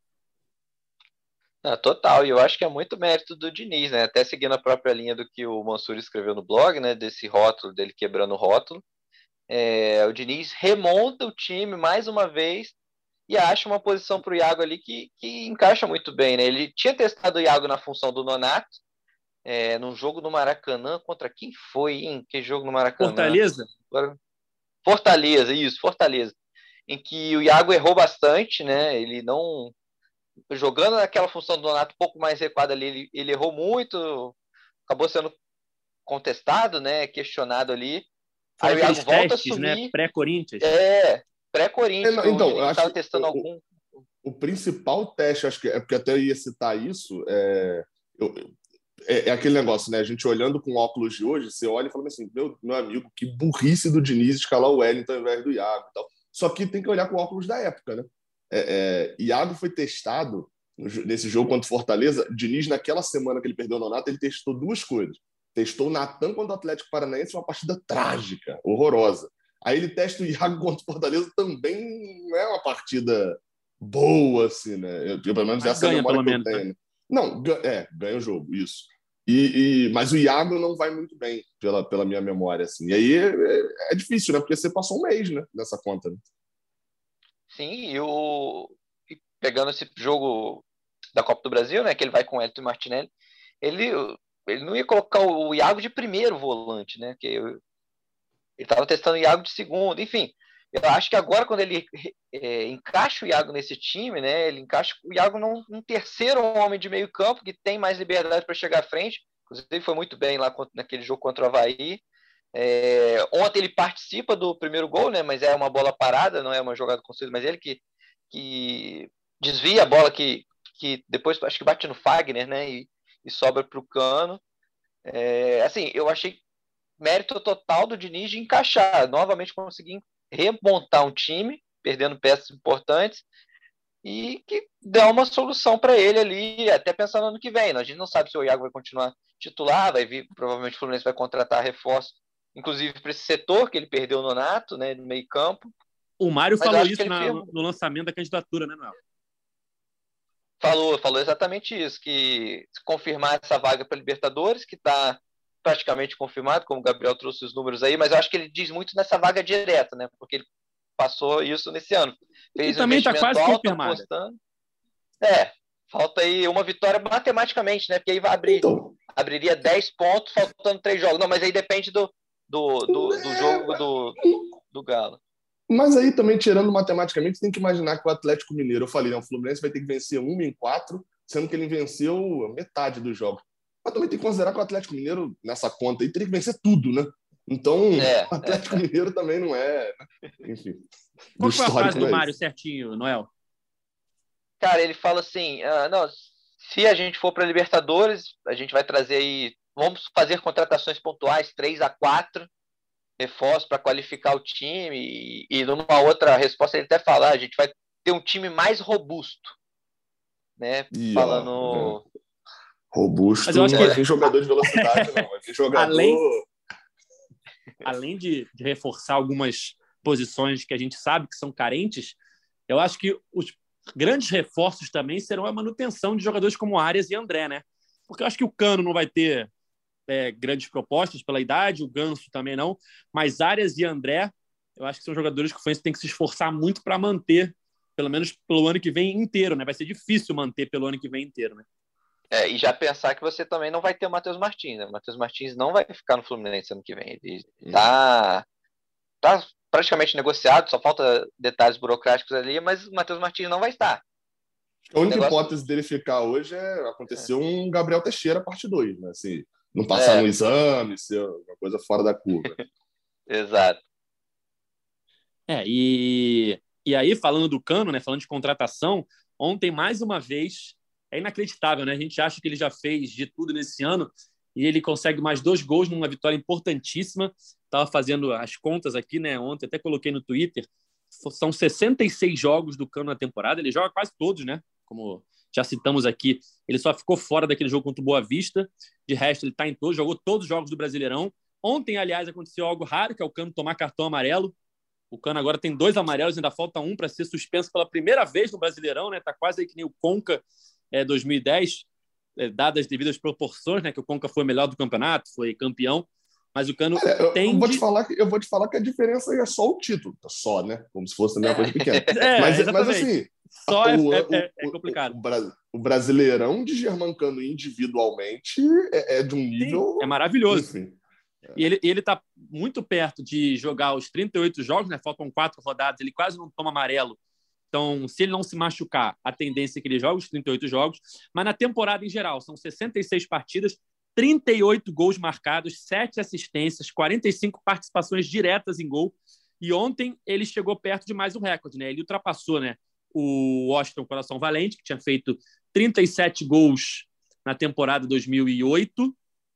Ah, total, e eu acho que é muito mérito do Diniz, né? Até seguindo a própria linha do que o Mansur escreveu no blog, né? Desse rótulo, dele quebrando o rótulo. É, o Diniz remonta o time mais uma vez e acha uma posição para o Iago ali que, que encaixa muito bem, né? Ele tinha testado o Iago na função do Nonato, é, num jogo no Maracanã, contra quem foi, hein? Que jogo no Maracanã? Fortaleza? Fortaleza, isso, Fortaleza. Em que o Iago errou bastante, né? Ele não... Jogando naquela função do Nonato um pouco mais recuada ali, ele, ele errou muito, acabou sendo contestado, né? Questionado ali. Foram aí o Iago aqueles volta testes, a assumir, né? Pré-Corinthians. É, pré-Corinthians. É, então, ele eu estava acho testando o, algum... o principal teste, acho que é porque até eu ia citar isso, é, eu, é, é aquele negócio, né? A gente olhando com óculos de hoje, você olha e fala assim, meu, meu amigo, que burrice do Diniz escalar o Wellington ao invés do Iago e tal. Só que tem que olhar com óculos da época, né? É, é, Iago foi testado nesse jogo contra o Fortaleza. Diniz, naquela semana que ele perdeu o Nonato, ele testou duas coisas. Testou o Natan contra o Atlético Paranaense, uma partida trágica, horrorosa. Aí ele testa o Iago contra o Fortaleza, também não é uma partida boa, assim, né? Eu, pelo menos Mas essa é a ganha, memória pelo que eu menos, tenho. né? Né? Não, é, ganha o jogo, isso. E, e, mas o Iago não vai muito bem, pela, pela minha memória, assim. E aí é, é, é difícil, né? Porque você passou um mês, né? Nessa conta, né? Sim, e, o... e pegando esse jogo da Copa do Brasil, né? Que ele vai com o Elton Martinelli, ele, ele não ia colocar o Iago de primeiro volante, né? Que eu... ele estava testando o Iago de segundo, enfim. Eu acho que agora, quando ele é, encaixa o Iago nesse time, né? Ele encaixa o Iago num, num terceiro homem de meio campo que tem mais liberdade para chegar à frente. Inclusive, foi muito bem lá naquele jogo contra o Avaí. É, ontem ele participa do primeiro gol, né? Mas é uma bola parada, não é uma jogada construída, mas ele que, que desvia a bola que, que depois acho que bate no Fagner, né? E, e sobra para o Cano. É, assim, eu achei mérito total do Diniz de encaixar, novamente conseguir remontar um time, perdendo peças importantes, e que dê uma solução para ele ali, até pensando no ano que vem. A gente não sabe se o Iago vai continuar titular, vai vir, provavelmente o Fluminense vai contratar reforço, inclusive para esse setor que ele perdeu no Nonato, né, no meio campo. O Mário Mas eu falou acho que isso ele na- firma. no lançamento da candidatura, né, Noel? Falou, falou exatamente isso, que se confirmar essa vaga para Libertadores, que está praticamente confirmado, como o Gabriel trouxe os números aí, mas eu acho que ele diz muito nessa vaga direta, né? Porque ele passou isso nesse ano. E Fez um também está investimento quase alto, confirmada. apostando. É, falta aí uma vitória matematicamente, né? Porque aí vai abrir, Então, abriria dez pontos, faltando três jogos. Não, mas aí depende do, do, do, do jogo do, do Galo. mas aí também, tirando matematicamente, tem que imaginar que o Atlético Mineiro, eu falei, né, o Fluminense vai ter que vencer uma em quatro, sendo que ele venceu metade dos jogos. Mas também tem que considerar que o Atlético Mineiro, nessa conta aí, teria que vencer tudo, né? Então, É, o Atlético é, é. Mineiro também não é... né? Enfim, Qual do foi a frase histórico do não é Mário isso. certinho, Noel? Cara, ele fala assim, ah, não, se a gente for para Libertadores, a gente vai trazer aí, vamos fazer contratações pontuais, três a quatro reforços para qualificar o time, e, e numa outra resposta ele até fala, a gente vai ter um time mais robusto, né? E, ó, Falando... robusto Mas eu acho não que vai vir jogador de velocidade, não. Vai vir jogador... Além- além de, de reforçar algumas posições que a gente sabe que são carentes, eu acho que os grandes reforços também serão a manutenção de jogadores como Arias e André, né? Porque eu acho que o Cano não vai ter é, grandes propostas pela idade, o Ganso também não, mas Arias e André, eu acho que são jogadores que o Fluminense tem que se esforçar muito para manter, pelo menos pelo ano que vem inteiro, né? Vai ser difícil manter pelo ano que vem inteiro, né? É, e já pensar que você também não vai ter o Matheus Martins, né? O Matheus Martins não vai ficar no Fluminense ano que vem. Ele tá, tá praticamente negociado, só falta detalhes burocráticos ali, mas o Matheus Martins não vai estar. A única negócio- hipótese dele ficar hoje é acontecer um Gabriel Teixeira parte dois, né? Assim, não passar É. no exame, ser uma coisa fora da curva. Exato. É, e, e aí, falando do Cano, né, falando de contratação, ontem, mais uma vez, é inacreditável, né? A gente acha que ele já fez de tudo nesse ano e ele consegue mais dois gols numa vitória importantíssima. Estava fazendo as contas aqui, né? Ontem, até coloquei no Twitter. São sessenta e seis jogos do Cano na temporada. Ele joga quase todos, né? Como já citamos aqui. Ele só ficou fora daquele jogo contra o Boa Vista. De resto, ele está em todos, jogou todos os jogos do Brasileirão. Ontem, aliás, aconteceu algo raro, que é o Cano tomar cartão amarelo. O Cano agora tem dois amarelos, ainda falta um para ser suspenso pela primeira vez no Brasileirão, né? Tá quase aí que nem o Conca é, dois mil e dez, é, dadas as devidas proporções, né? Que o Conca foi o melhor do campeonato, foi campeão, mas o Cano Olha, eu, tende... eu vou te falar que, eu vou te falar que a diferença é só o título. Só, né? Como se fosse também uma coisa pequena. É, mas, exatamente. mas assim, Só o, é, o- é, é o- complicado. O, Bra- o Brasileirão de Germancano individualmente é, é de um nível... Sim, é maravilhoso. Enfim. E ele, ele tá muito perto de jogar os trinta e oito jogos, né? Faltam quatro rodadas, ele quase não toma amarelo. Então, se ele não se machucar, a tendência é que ele jogue os trinta e oito jogos. Mas na temporada em geral, são sessenta e seis partidas, trinta e oito gols marcados, sete assistências, quarenta e cinco participações diretas em gol. E ontem ele chegou perto de mais um recorde, né? Ele ultrapassou, né, o Washington Coração Valente, que tinha feito trinta e sete gols na temporada dois mil e oito.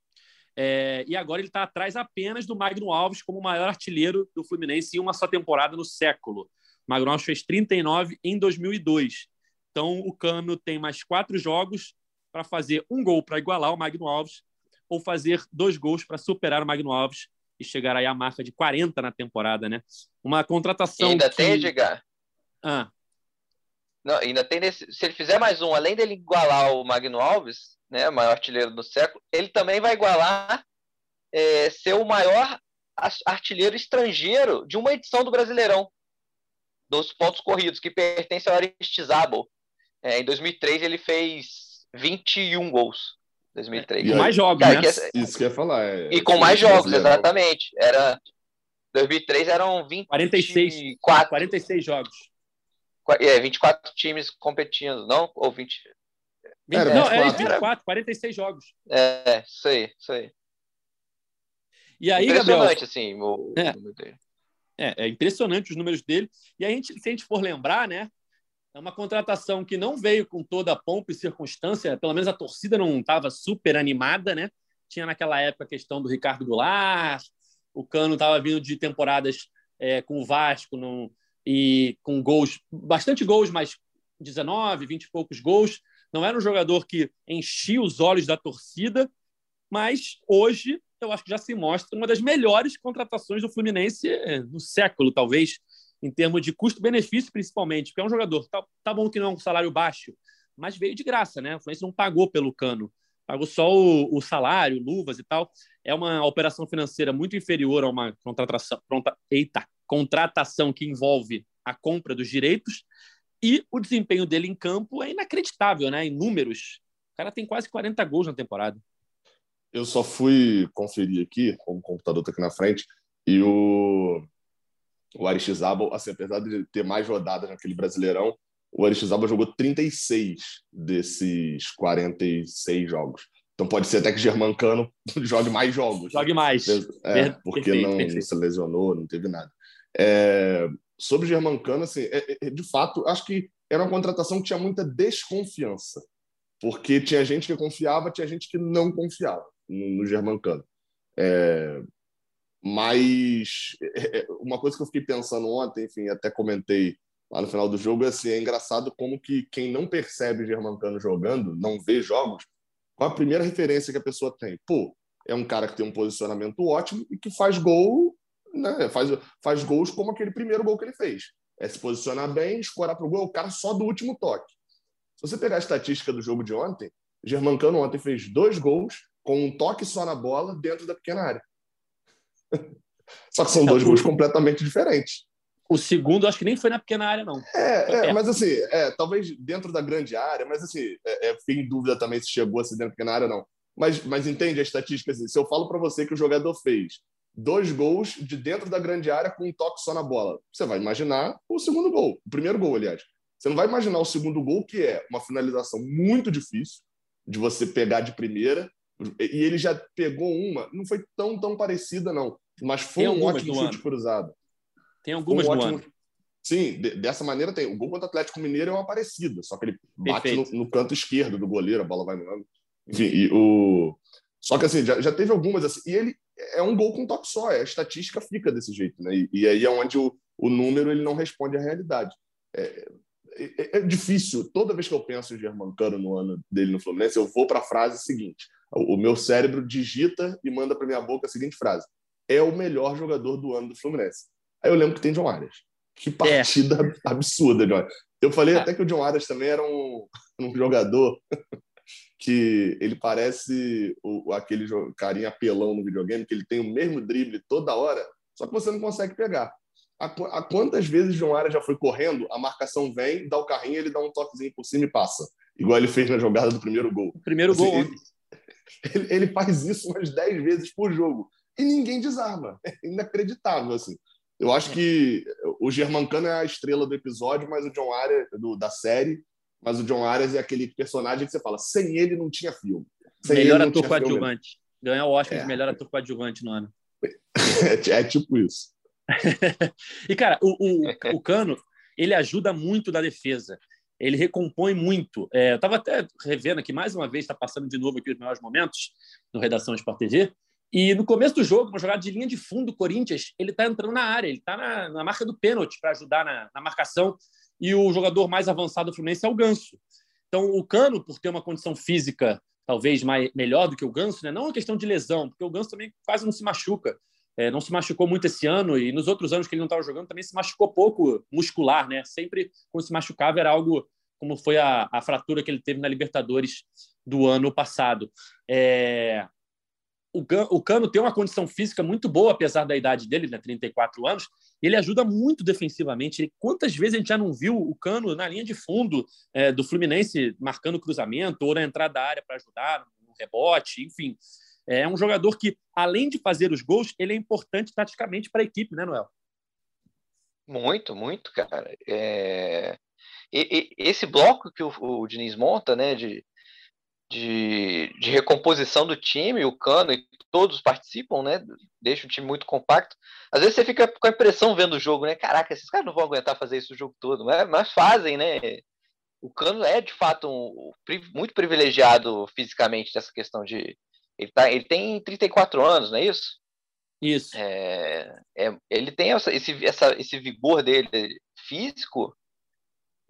É, e agora ele está atrás apenas do Magno Alves como o maior artilheiro do Fluminense em uma só temporada no século. O Magno Alves fez trinta e nove em dois mil e dois. Então o Cano tem mais quatro jogos para fazer um gol para igualar o Magno Alves ou fazer dois gols para superar o Magno Alves e chegar aí à marca de quarenta na temporada, né? Uma E contratação ainda que... tem, Edgar? Ah, Não, ainda tem nesse, se ele fizer mais um, além dele igualar o Magno Alves, né, o maior artilheiro do século, ele também vai igualar é, ser o maior artilheiro estrangeiro de uma edição do Brasileirão, dos pontos corridos, que pertence ao Aristizábal. É, em dois mil e três ele fez vinte e um gols. dois mil e três. com mais jogos, Cara, né? que é- Isso que eu ia falar. É, e com mais jogos, Brasileirão. exatamente. Era, dois mil e três eram vinte e quatro, quarenta e seis, quarenta e seis jogos. é, vinte e quatro times competindo, não? Ou vinte... vinte, Era não, vinte e é quatro. vinte e quatro, quarenta e seis jogos. É, isso aí, isso aí. E aí, Gabriel, Impressionante, assim, o, É. o número dele. É, é impressionante os números dele. E a gente, se a gente for lembrar, né, é uma contratação que não veio com toda a pompa e circunstância, pelo menos a torcida não estava super animada, né? Tinha naquela época a questão do Ricardo Goulart, o Cano estava vindo de temporadas é, com o Vasco não, e com gols, bastante gols, mas dezenove, vinte e poucos gols. Não era um jogador que enchia os olhos da torcida, mas hoje eu acho que já se mostra uma das melhores contratações do Fluminense no século, talvez, em termos de custo-benefício, principalmente, porque é um jogador, tá, tá bom que não é um salário baixo, mas veio de graça, né? O Fluminense não pagou pelo Cano, pagou só o, o salário, luvas e tal. É uma operação financeira muito inferior a uma contratação, pronta, eita, contratação que envolve a compra dos direitos, e o desempenho dele em campo é inacreditável, né? Em números. O cara tem quase quarenta gols na temporada. Eu só fui conferir aqui, como o computador está aqui na frente, e o, o Aristizábal, assim, apesar de ter mais rodadas naquele Brasileirão, o Aristizábal jogou trinta e seis desses quarenta e seis jogos. Então pode ser até que Germancano jogue mais jogos. Jogue mais. É, porque perfeito, não, perfeito. não se lesionou, não teve nada. É, sobre Germancano, assim, é, é, de fato, acho que era uma contratação que tinha muita desconfiança. Porque tinha gente que confiava, tinha gente que não confiava no, no Germancano. É, mas é, uma coisa que eu fiquei pensando ontem, enfim, até comentei lá no final do jogo, é assim, é engraçado como que quem não percebe o Germancano jogando, não vê jogos, qual a primeira referência que a pessoa tem? Pô, é um cara que tem um posicionamento ótimo e que faz gol, né? faz, faz gols como aquele primeiro gol que ele fez. É se posicionar bem, escorar pro gol, é o cara só do último toque. Se você pegar a estatística do jogo de ontem, Germancano ontem fez dois gols com um toque só na bola dentro da pequena área. Só que são dois gols completamente diferentes. O segundo, acho que nem foi na pequena área, não. É, é mas assim, é, talvez dentro da grande área, mas assim, é, é, fiquei em dúvida também se chegou a ser dentro da pequena área ou não. Mas, mas entende a estatística? Assim, se eu falo para você que o jogador fez dois gols de dentro da grande área com um toque só na bola, você vai imaginar o segundo gol, o primeiro gol, aliás. Você não vai imaginar o segundo gol, que é uma finalização muito difícil de você pegar de primeira, e ele já pegou uma, não foi tão, tão parecida, não, mas foi um ótimo chute cruzado. Tem algumas um no ótimo... ano. Sim, de, dessa maneira tem. O gol contra o Atlético Mineiro é uma parecida, só que ele bate no, no canto esquerdo do goleiro, a bola vai no ângulo. Enfim, e o... Só que assim, já, já teve algumas assim, e ele é um gol com toque só, a estatística fica desse jeito, né? E, e aí é onde o, o número ele não responde à realidade. É, é, é difícil, toda vez que eu penso em Germancano no ano dele no Fluminense, eu vou para a frase seguinte: o, o meu cérebro digita e manda para minha boca a seguinte frase: é o melhor jogador do ano do Fluminense. Aí eu lembro que tem John Arias. Que partida é. absurda, John. Eu falei é. até que o John Arias também era um, um jogador que ele parece o, aquele carinha apelão no videogame, que ele tem o mesmo drible toda hora, só que você não consegue pegar. Há, há quantas vezes John Arias já foi correndo, a marcação vem, dá o carrinho, ele dá um toquezinho por cima e passa. Igual ele fez na jogada do primeiro gol. O primeiro assim, gol. Ele, ele, ele faz isso umas dez vezes por jogo. E ninguém desarma. É inacreditável, assim. Eu acho que o Germancano é a estrela do episódio, mas o John Arias, do, da série, mas o John Arias é aquele personagem que você fala, sem ele não tinha filme. Sem melhor ator coadjuvante. Ganhou o Oscar é. de melhor ator coadjuvante no ano. É, é tipo isso. E, cara, o, o, o Cano, ele ajuda muito na defesa. Ele recompõe muito. É, eu estava até revendo aqui, mais uma vez, está passando de novo aqui os melhores momentos no Redação Sport T V. E no começo do jogo, uma jogada de linha de fundo do Corinthians, ele está entrando na área, ele está na, na marca do pênalti para ajudar na, na marcação, e o jogador mais avançado do Fluminense é o Ganso. Então, o Cano, por ter uma condição física talvez mais, melhor do que o Ganso, né? Não é uma questão de lesão, porque o Ganso também quase não se machuca, é, não se machucou muito esse ano, e nos outros anos que ele não estava jogando também se machucou pouco muscular, né? Sempre quando se machucava era algo como foi a, a fratura que ele teve na Libertadores do ano passado. É... O Cano tem uma condição física muito boa, apesar da idade dele, né, trinta e quatro anos, e ele ajuda muito defensivamente. Quantas vezes a gente já não viu o Cano na linha de fundo é, do Fluminense marcando cruzamento ou na entrada da área para ajudar no rebote, enfim. É um jogador que, além de fazer os gols, ele é importante taticamente para a equipe, né, Noel? Muito, muito, cara. É... E, e, esse bloco que o, o Diniz monta, né, de De, de recomposição do time, o Cano e todos participam, né? Deixa o time muito compacto. Às vezes você fica com a impressão vendo o jogo, né? Caraca, esses caras não vão aguentar fazer isso o jogo todo, mas, mas fazem, né? O Cano é de fato um, um, muito privilegiado fisicamente dessa questão de. Ele, tá, ele tem trinta e quatro anos, não é isso? Isso. É, é, ele tem essa, esse, essa, esse vigor dele físico.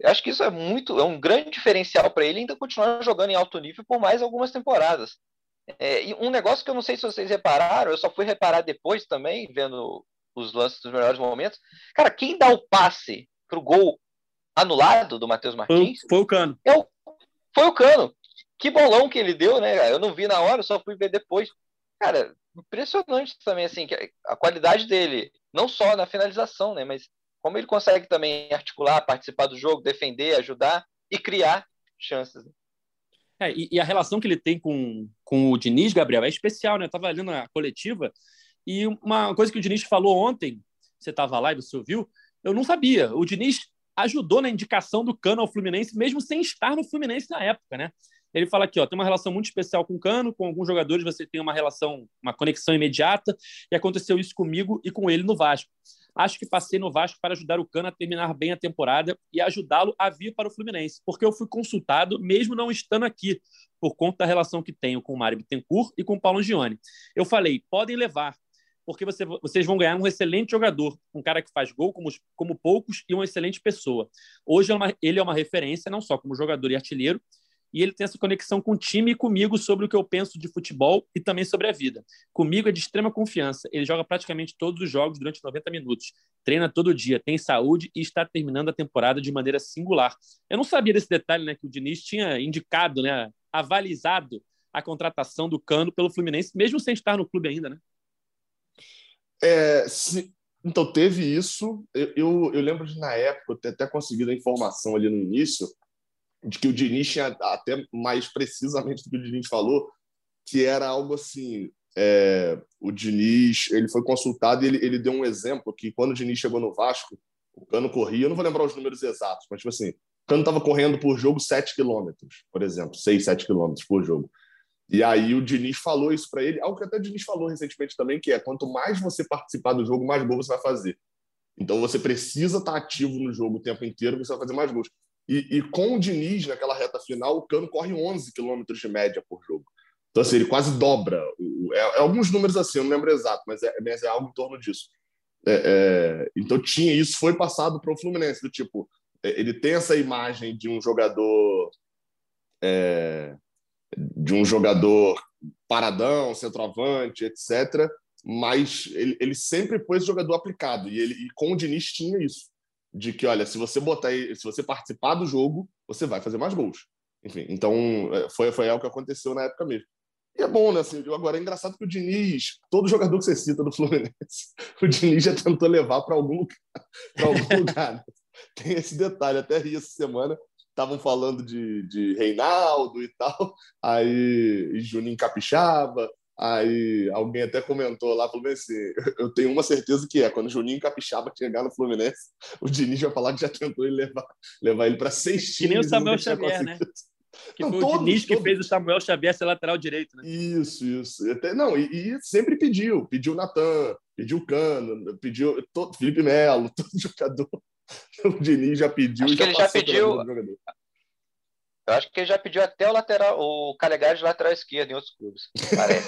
Eu acho que isso é muito, é um grande diferencial para ele ainda continuar jogando em alto nível por mais algumas temporadas. É, e um negócio que eu não sei se vocês repararam, eu só fui reparar depois também, vendo os lances dos melhores momentos. Cara, quem dá o passe pro gol anulado do Matheus Martins Foi, foi o Cano. É o, foi o Cano. Que bolão que ele deu, né? Eu não vi na hora, eu só fui ver depois. Cara, impressionante também, assim, a qualidade dele, não só na finalização, né? Mas como ele consegue também articular, participar do jogo, defender, ajudar e criar chances. É, e, e a relação que ele tem com, com o Diniz, Gabriel, é especial, né? Eu estava lendo a coletiva e uma coisa que o Diniz falou ontem, você estava lá e você ouviu, eu não sabia. O Diniz ajudou na indicação do Cano ao Fluminense, mesmo sem estar no Fluminense na época, né? Ele fala aqui, ó, tem uma relação muito especial com o Cano, com alguns jogadores você tem uma relação, uma conexão imediata, e aconteceu isso comigo e com ele no Vasco. Acho que passei no Vasco para ajudar o Cano a terminar bem a temporada e ajudá-lo a vir para o Fluminense, porque eu fui consultado, mesmo não estando aqui, por conta da relação que tenho com o Mário Bittencourt e com o Paulo Angione. Eu falei, podem levar, porque você, vocês vão ganhar um excelente jogador, um cara que faz gol como, como poucos e uma excelente pessoa. Hoje é uma, ele é uma referência, não só como jogador e artilheiro, e ele tem essa conexão com o time e comigo sobre o que eu penso de futebol e também sobre a vida. Comigo é de extrema confiança. Ele joga praticamente todos os jogos durante noventa minutos, treina todo dia, tem saúde e está terminando a temporada de maneira singular. Eu não sabia desse detalhe, né, que o Diniz tinha indicado, né, avalizado a contratação do Cano pelo Fluminense, mesmo sem estar no clube ainda, né? É, se... Então, teve isso. Eu, eu, eu lembro de, na época, eu ter até conseguido a informação ali no início de que o Diniz tinha, até mais precisamente do que o Diniz falou, que era algo assim, é, o Diniz, ele foi consultado e ele, ele deu um exemplo que quando o Diniz chegou no Vasco, o Cano corria, eu não vou lembrar os números exatos, mas tipo assim, o Cano estava correndo por jogo sete quilômetros, por exemplo, seis, sete quilômetros por jogo. E aí o Diniz falou isso para ele, algo que até o Diniz falou recentemente também, que é, quanto mais você participar do jogo, mais gol você vai fazer. Então você precisa estar ativo no jogo o tempo inteiro, você vai fazer mais gols. E, e com o Diniz, naquela reta final, o Cano corre onze quilômetros de média por jogo. Então, assim, ele quase dobra. É, é alguns números assim, eu não lembro exato, mas é, é algo em torno disso. É, é, então, tinha isso, foi passado para o Fluminense, do tipo, é, ele tem essa imagem de um jogador é, de um jogador paradão, centroavante, etcétera, mas ele, ele sempre foi esse jogador aplicado, e, ele, e com o Diniz tinha isso. De que, olha, se você botar, se você participar do jogo, você vai fazer mais gols. Enfim, então foi, foi algo que aconteceu na época mesmo. E é bom, né? Assim, agora é engraçado que o Diniz, todo jogador que você cita do Fluminense, o Diniz já tentou levar para algum lugar. Pra algum lugar né? Tem esse detalhe, até ri essa semana, estavam falando de, de Reinaldo e tal, aí Juninho Capixaba. Aí alguém até comentou lá, falou assim, eu tenho uma certeza que é, quando o Juninho Capixaba chegar no Fluminense, o Diniz vai falar que já tentou ele levar, levar ele para seis times. Que nem o Samuel Xavier, né? Que não, foi todos, o Diniz que todos. fez o Samuel Xavier ser lateral direito, né? Isso, isso. Até, não, e, e sempre pediu. Pediu o Natan, pediu o Cano, pediu todo, Felipe Melo, todo jogador. O Diniz já pediu. Acho e que já ele já pediu... Eu acho que ele já pediu até o lateral, o Calegari de lateral esquerdo em outros clubes. Parece.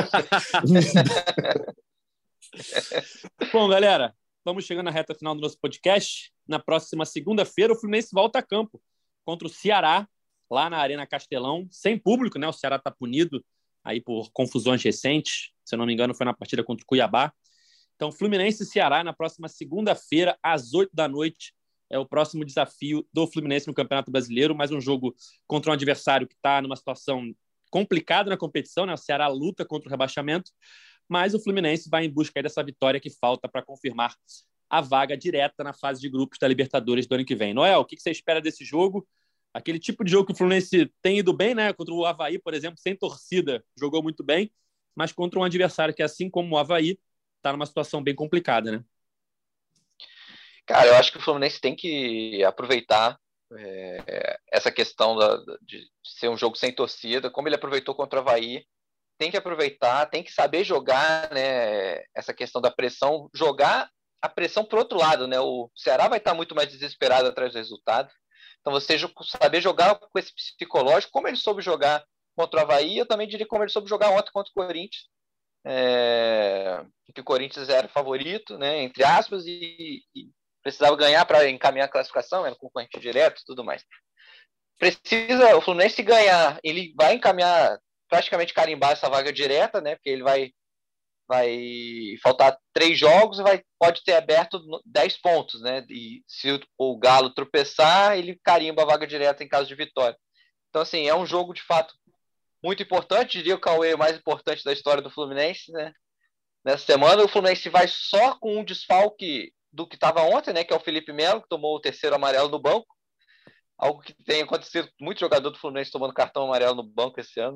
Bom, galera, vamos chegando na reta final do nosso podcast. Na próxima segunda-feira, o Fluminense volta a campo contra o Ceará, lá na Arena Castelão, sem público, né? O Ceará está punido aí por confusões recentes. Se eu não me engano, foi na partida contra o Cuiabá. Então, Fluminense e Ceará, na próxima segunda-feira, às oito da noite, é o próximo desafio do Fluminense no Campeonato Brasileiro, mais um jogo contra um adversário que está numa situação complicada na competição, né? O Ceará luta contra o rebaixamento, mas o Fluminense vai em busca dessa vitória que falta para confirmar a vaga direta na fase de grupos da Libertadores do ano que vem. Noel, o que você espera desse jogo? Aquele tipo de jogo que o Fluminense tem ido bem, né? Contra o Avaí, por exemplo, sem torcida, jogou muito bem, mas contra um adversário que, assim como o Avaí, está numa situação bem complicada, né? Cara, eu acho que o Fluminense tem que aproveitar é, essa questão da, de ser um jogo sem torcida, como ele aproveitou contra o Avaí, tem que aproveitar, tem que saber jogar, né, essa questão da pressão, jogar a pressão para o outro lado, né? O Ceará vai estar muito mais desesperado atrás do resultado, então você saber jogar com esse psicológico, como ele soube jogar contra o Avaí, eu também diria como ele soube jogar ontem contra o Corinthians, é, que o Corinthians era favorito, né, entre aspas, e, e precisava ganhar para encaminhar a classificação, era concorrente direto e tudo mais. Precisa, o Fluminense ganhar, ele vai encaminhar, praticamente carimbar essa vaga direta, né? Porque ele vai, vai faltar três jogos e vai, pode ter aberto dez pontos, né? E se o, o Galo tropeçar, ele carimba a vaga direta em caso de vitória. Então, assim, é um jogo de fato muito importante, diria o Cauê, o mais importante da história do Fluminense, né? Nessa semana, o Fluminense vai só com um desfalque do que estava ontem, né? Que é o Felipe Melo, que tomou o terceiro amarelo no banco. Algo que tem acontecido com muito jogador do Fluminense tomando cartão amarelo no banco esse ano.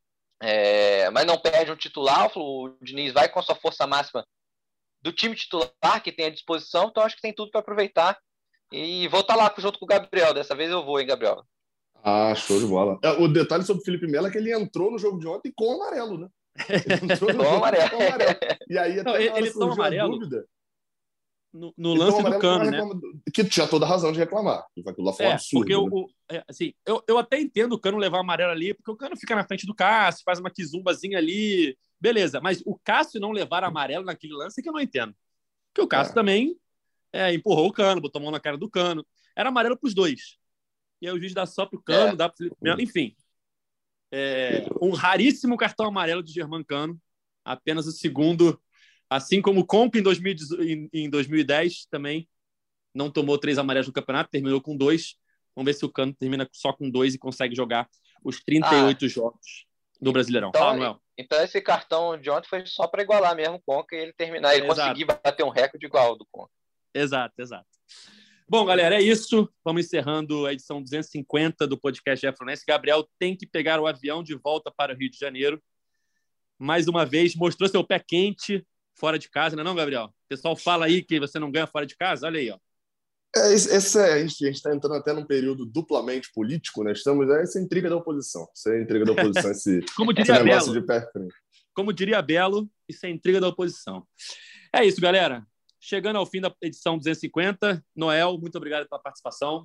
É, mas não perde um titular. O Diniz vai com a sua força máxima do time titular que tem à disposição. Então acho que tem tudo para aproveitar. E vou estar lá junto com o Gabriel. Dessa vez eu vou, hein, Gabriel? Ah, show de bola. O detalhe sobre o Felipe Melo é que ele entrou no jogo de ontem com o amarelo, né? Ele entrou no com, amarelo. com amarelo. E aí até não, ele, ele toma amarelo. Dúvida, No, no lance do Cano, né? Que tinha toda a razão de reclamar. Aquilo lá foi um é, absurdo. Porque né? o, é, assim, eu, eu até entendo o Cano levar o amarelo ali, porque o Cano fica na frente do Cássio, faz uma quizumbazinha ali, beleza. Mas o Cássio não levar amarelo naquele lance é que eu não entendo. Porque o Cássio é. também é, empurrou o Cano, botou a mão na cara do Cano. Era amarelo para os dois. E aí o juiz dá só pro Cano, é. dá pro Felipe Melo, enfim. É, um raríssimo cartão amarelo de Germán Cano. Apenas o segundo... Assim como o Comp em, dois mil e dez também não tomou três amarelos no campeonato, terminou com dois. Vamos ver se o Cano termina só com dois e consegue jogar os trinta e oito ah, jogos do Brasileirão. Então, Fala, Noel. Então esse cartão de ontem foi só para igualar mesmo o Conca e ele terminar, ele exato. conseguir bater um recorde igual ao do Conca. Exato, exato. Bom, galera, é isso. Vamos encerrando a edição duzentos e cinquenta do podcast G E Fluminense. Gabriel tem que pegar o avião de volta para o Rio de Janeiro. Mais uma vez, mostrou seu pé quente fora de casa, não é não, Gabriel? O pessoal fala aí que você não ganha fora de casa, olha aí, ó. É, esse é, a gente está entrando até num período duplamente político, né? Estamos, é essa intriga da oposição. Isso é intriga da oposição, esse, Como diria esse negócio Belo, de pé frente. Como diria Belo, isso é intriga da oposição. É isso, galera. Chegando ao fim da edição duzentos e cinquenta. Noel, muito obrigado pela participação.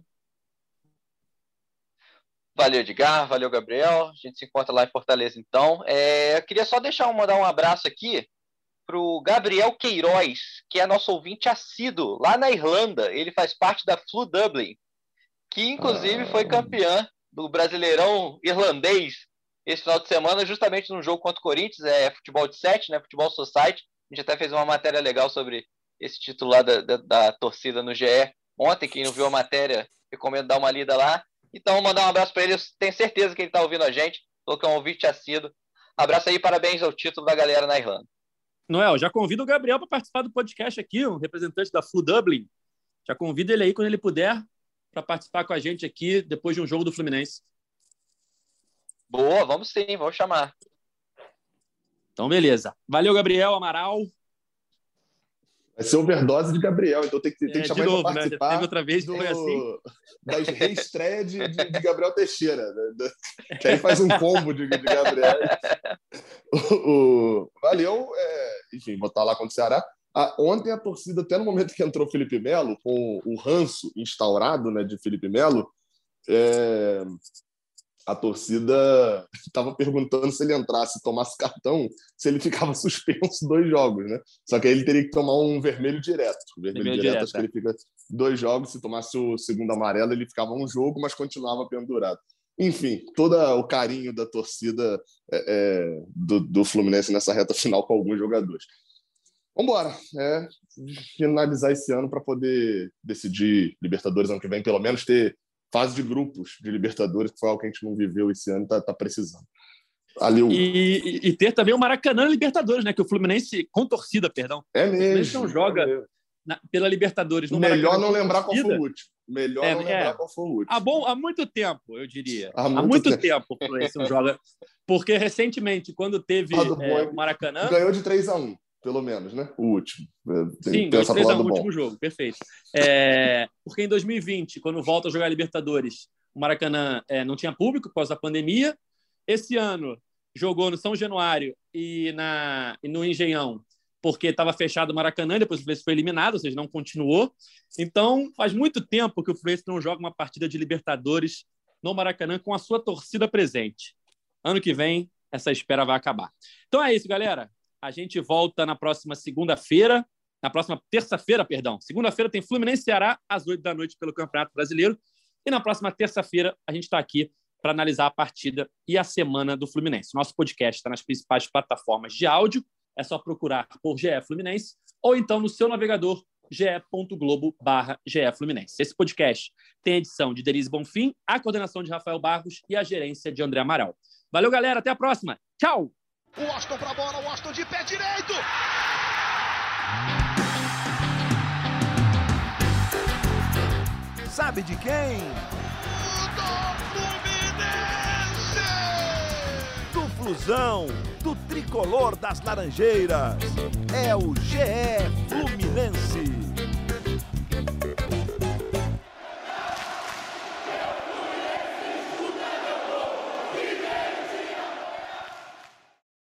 Valeu, Edgar. Valeu, Gabriel. A gente se encontra lá em Fortaleza, então. É, eu queria só deixar mandar um abraço aqui para o Gabriel Queiroz, que é nosso ouvinte assíduo, lá na Irlanda. Ele faz parte da Flu Dublin, que inclusive foi campeã do Brasileirão irlandês esse final de semana, justamente no jogo contra o Corinthians, é futebol de sete, né? Futebol Society. A gente até fez uma matéria legal sobre esse título lá da, da, da torcida no G E ontem. Quem não viu a matéria, recomendo dar uma lida lá. Então, vou mandar um abraço para ele. Eu tenho certeza que ele está ouvindo a gente. Falou que é um ouvinte assíduo. Abraço aí, parabéns ao título da galera na Irlanda. Noel, já convido o Gabriel para participar do podcast aqui, um representante da Flu Dublin. Já convido ele aí quando ele puder para participar com a gente aqui depois de um jogo do Fluminense. Boa, vamos sim, vamos chamar. Então, beleza. Valeu, Gabriel Amaral. Vai ser overdose de Gabriel, então tem que, tem que é, chamar ele para participar. Né? Teve outra vez que do, foi assim. Da reestreia de, de, de Gabriel Teixeira. Né? Que aí faz um combo de, de Gabriel. O, o, valeu. É, enfim, vou estar lá contra o Ceará. Ah, ontem a torcida, até no momento que entrou o Felipe Melo, com o ranço instaurado, né, de Felipe Melo, é, a torcida estava perguntando se ele entrasse e tomasse cartão, se ele ficava suspenso dois jogos, né? Só que aí ele teria que tomar um vermelho direto. O vermelho, vermelho direto, direto, acho é. que ele fica dois jogos. Se tomasse o segundo amarelo, ele ficava um jogo, mas continuava pendurado. Enfim, todo o carinho da torcida é, é, do, do Fluminense nessa reta final com alguns jogadores. Vamos embora. É, finalizar esse ano para poder decidir Libertadores ano que vem, pelo menos ter fase de grupos de Libertadores, que foi algo que a gente não viveu esse ano e está tá precisando. Ali o... e, e, e ter também o Maracanã Libertadores, né? Que o Fluminense, com torcida, perdão. É mesmo. O Fluminense não joga é na, pela Libertadores. No Melhor Maracanã, não lembrar qual foi o último. Melhor é, não lembrar é. qual foi o último. Há, bom, há muito tempo, eu diria. Há muito, há muito tempo. tempo o Fluminense não joga. Porque, recentemente, quando teve ah, é, o Maracanã... Ganhou de três a um. Pelo menos, né? O último. Sim, ganhou de três a um, o último jogo. Perfeito. É, porque em dois mil e vinte, quando volta a jogar Libertadores, o Maracanã é, não tinha público por causa da pandemia. Esse ano jogou no São Januário e, na, e no Engenhão, porque estava fechado o Maracanã, depois o Fluminense foi eliminado, ou seja, não continuou. Então, faz muito tempo que o Fluminense não joga uma partida de Libertadores no Maracanã com a sua torcida presente. Ano que vem, essa espera vai acabar. Então é isso, galera. A gente volta na próxima segunda-feira, na próxima terça-feira, perdão. Segunda-feira tem Fluminense e Ceará, às oito da noite, pelo Campeonato Brasileiro. E na próxima terça-feira, a gente está aqui para analisar a partida e a semana do Fluminense. Nosso podcast está nas principais plataformas de áudio. É só procurar por G E Fluminense ou então no seu navegador ge.globo barra GE Fluminense. Esse podcast tem a edição de Denise Bonfim, a coordenação de Rafael Barros e a gerência de André Amaral. Valeu, galera. Até a próxima. Tchau! O Washington pra bola, o Washington de pé direito! Sabe de quem? Do Fluminense! Do Flusão, do tricolor das Laranjeiras. É o G E Fluminense.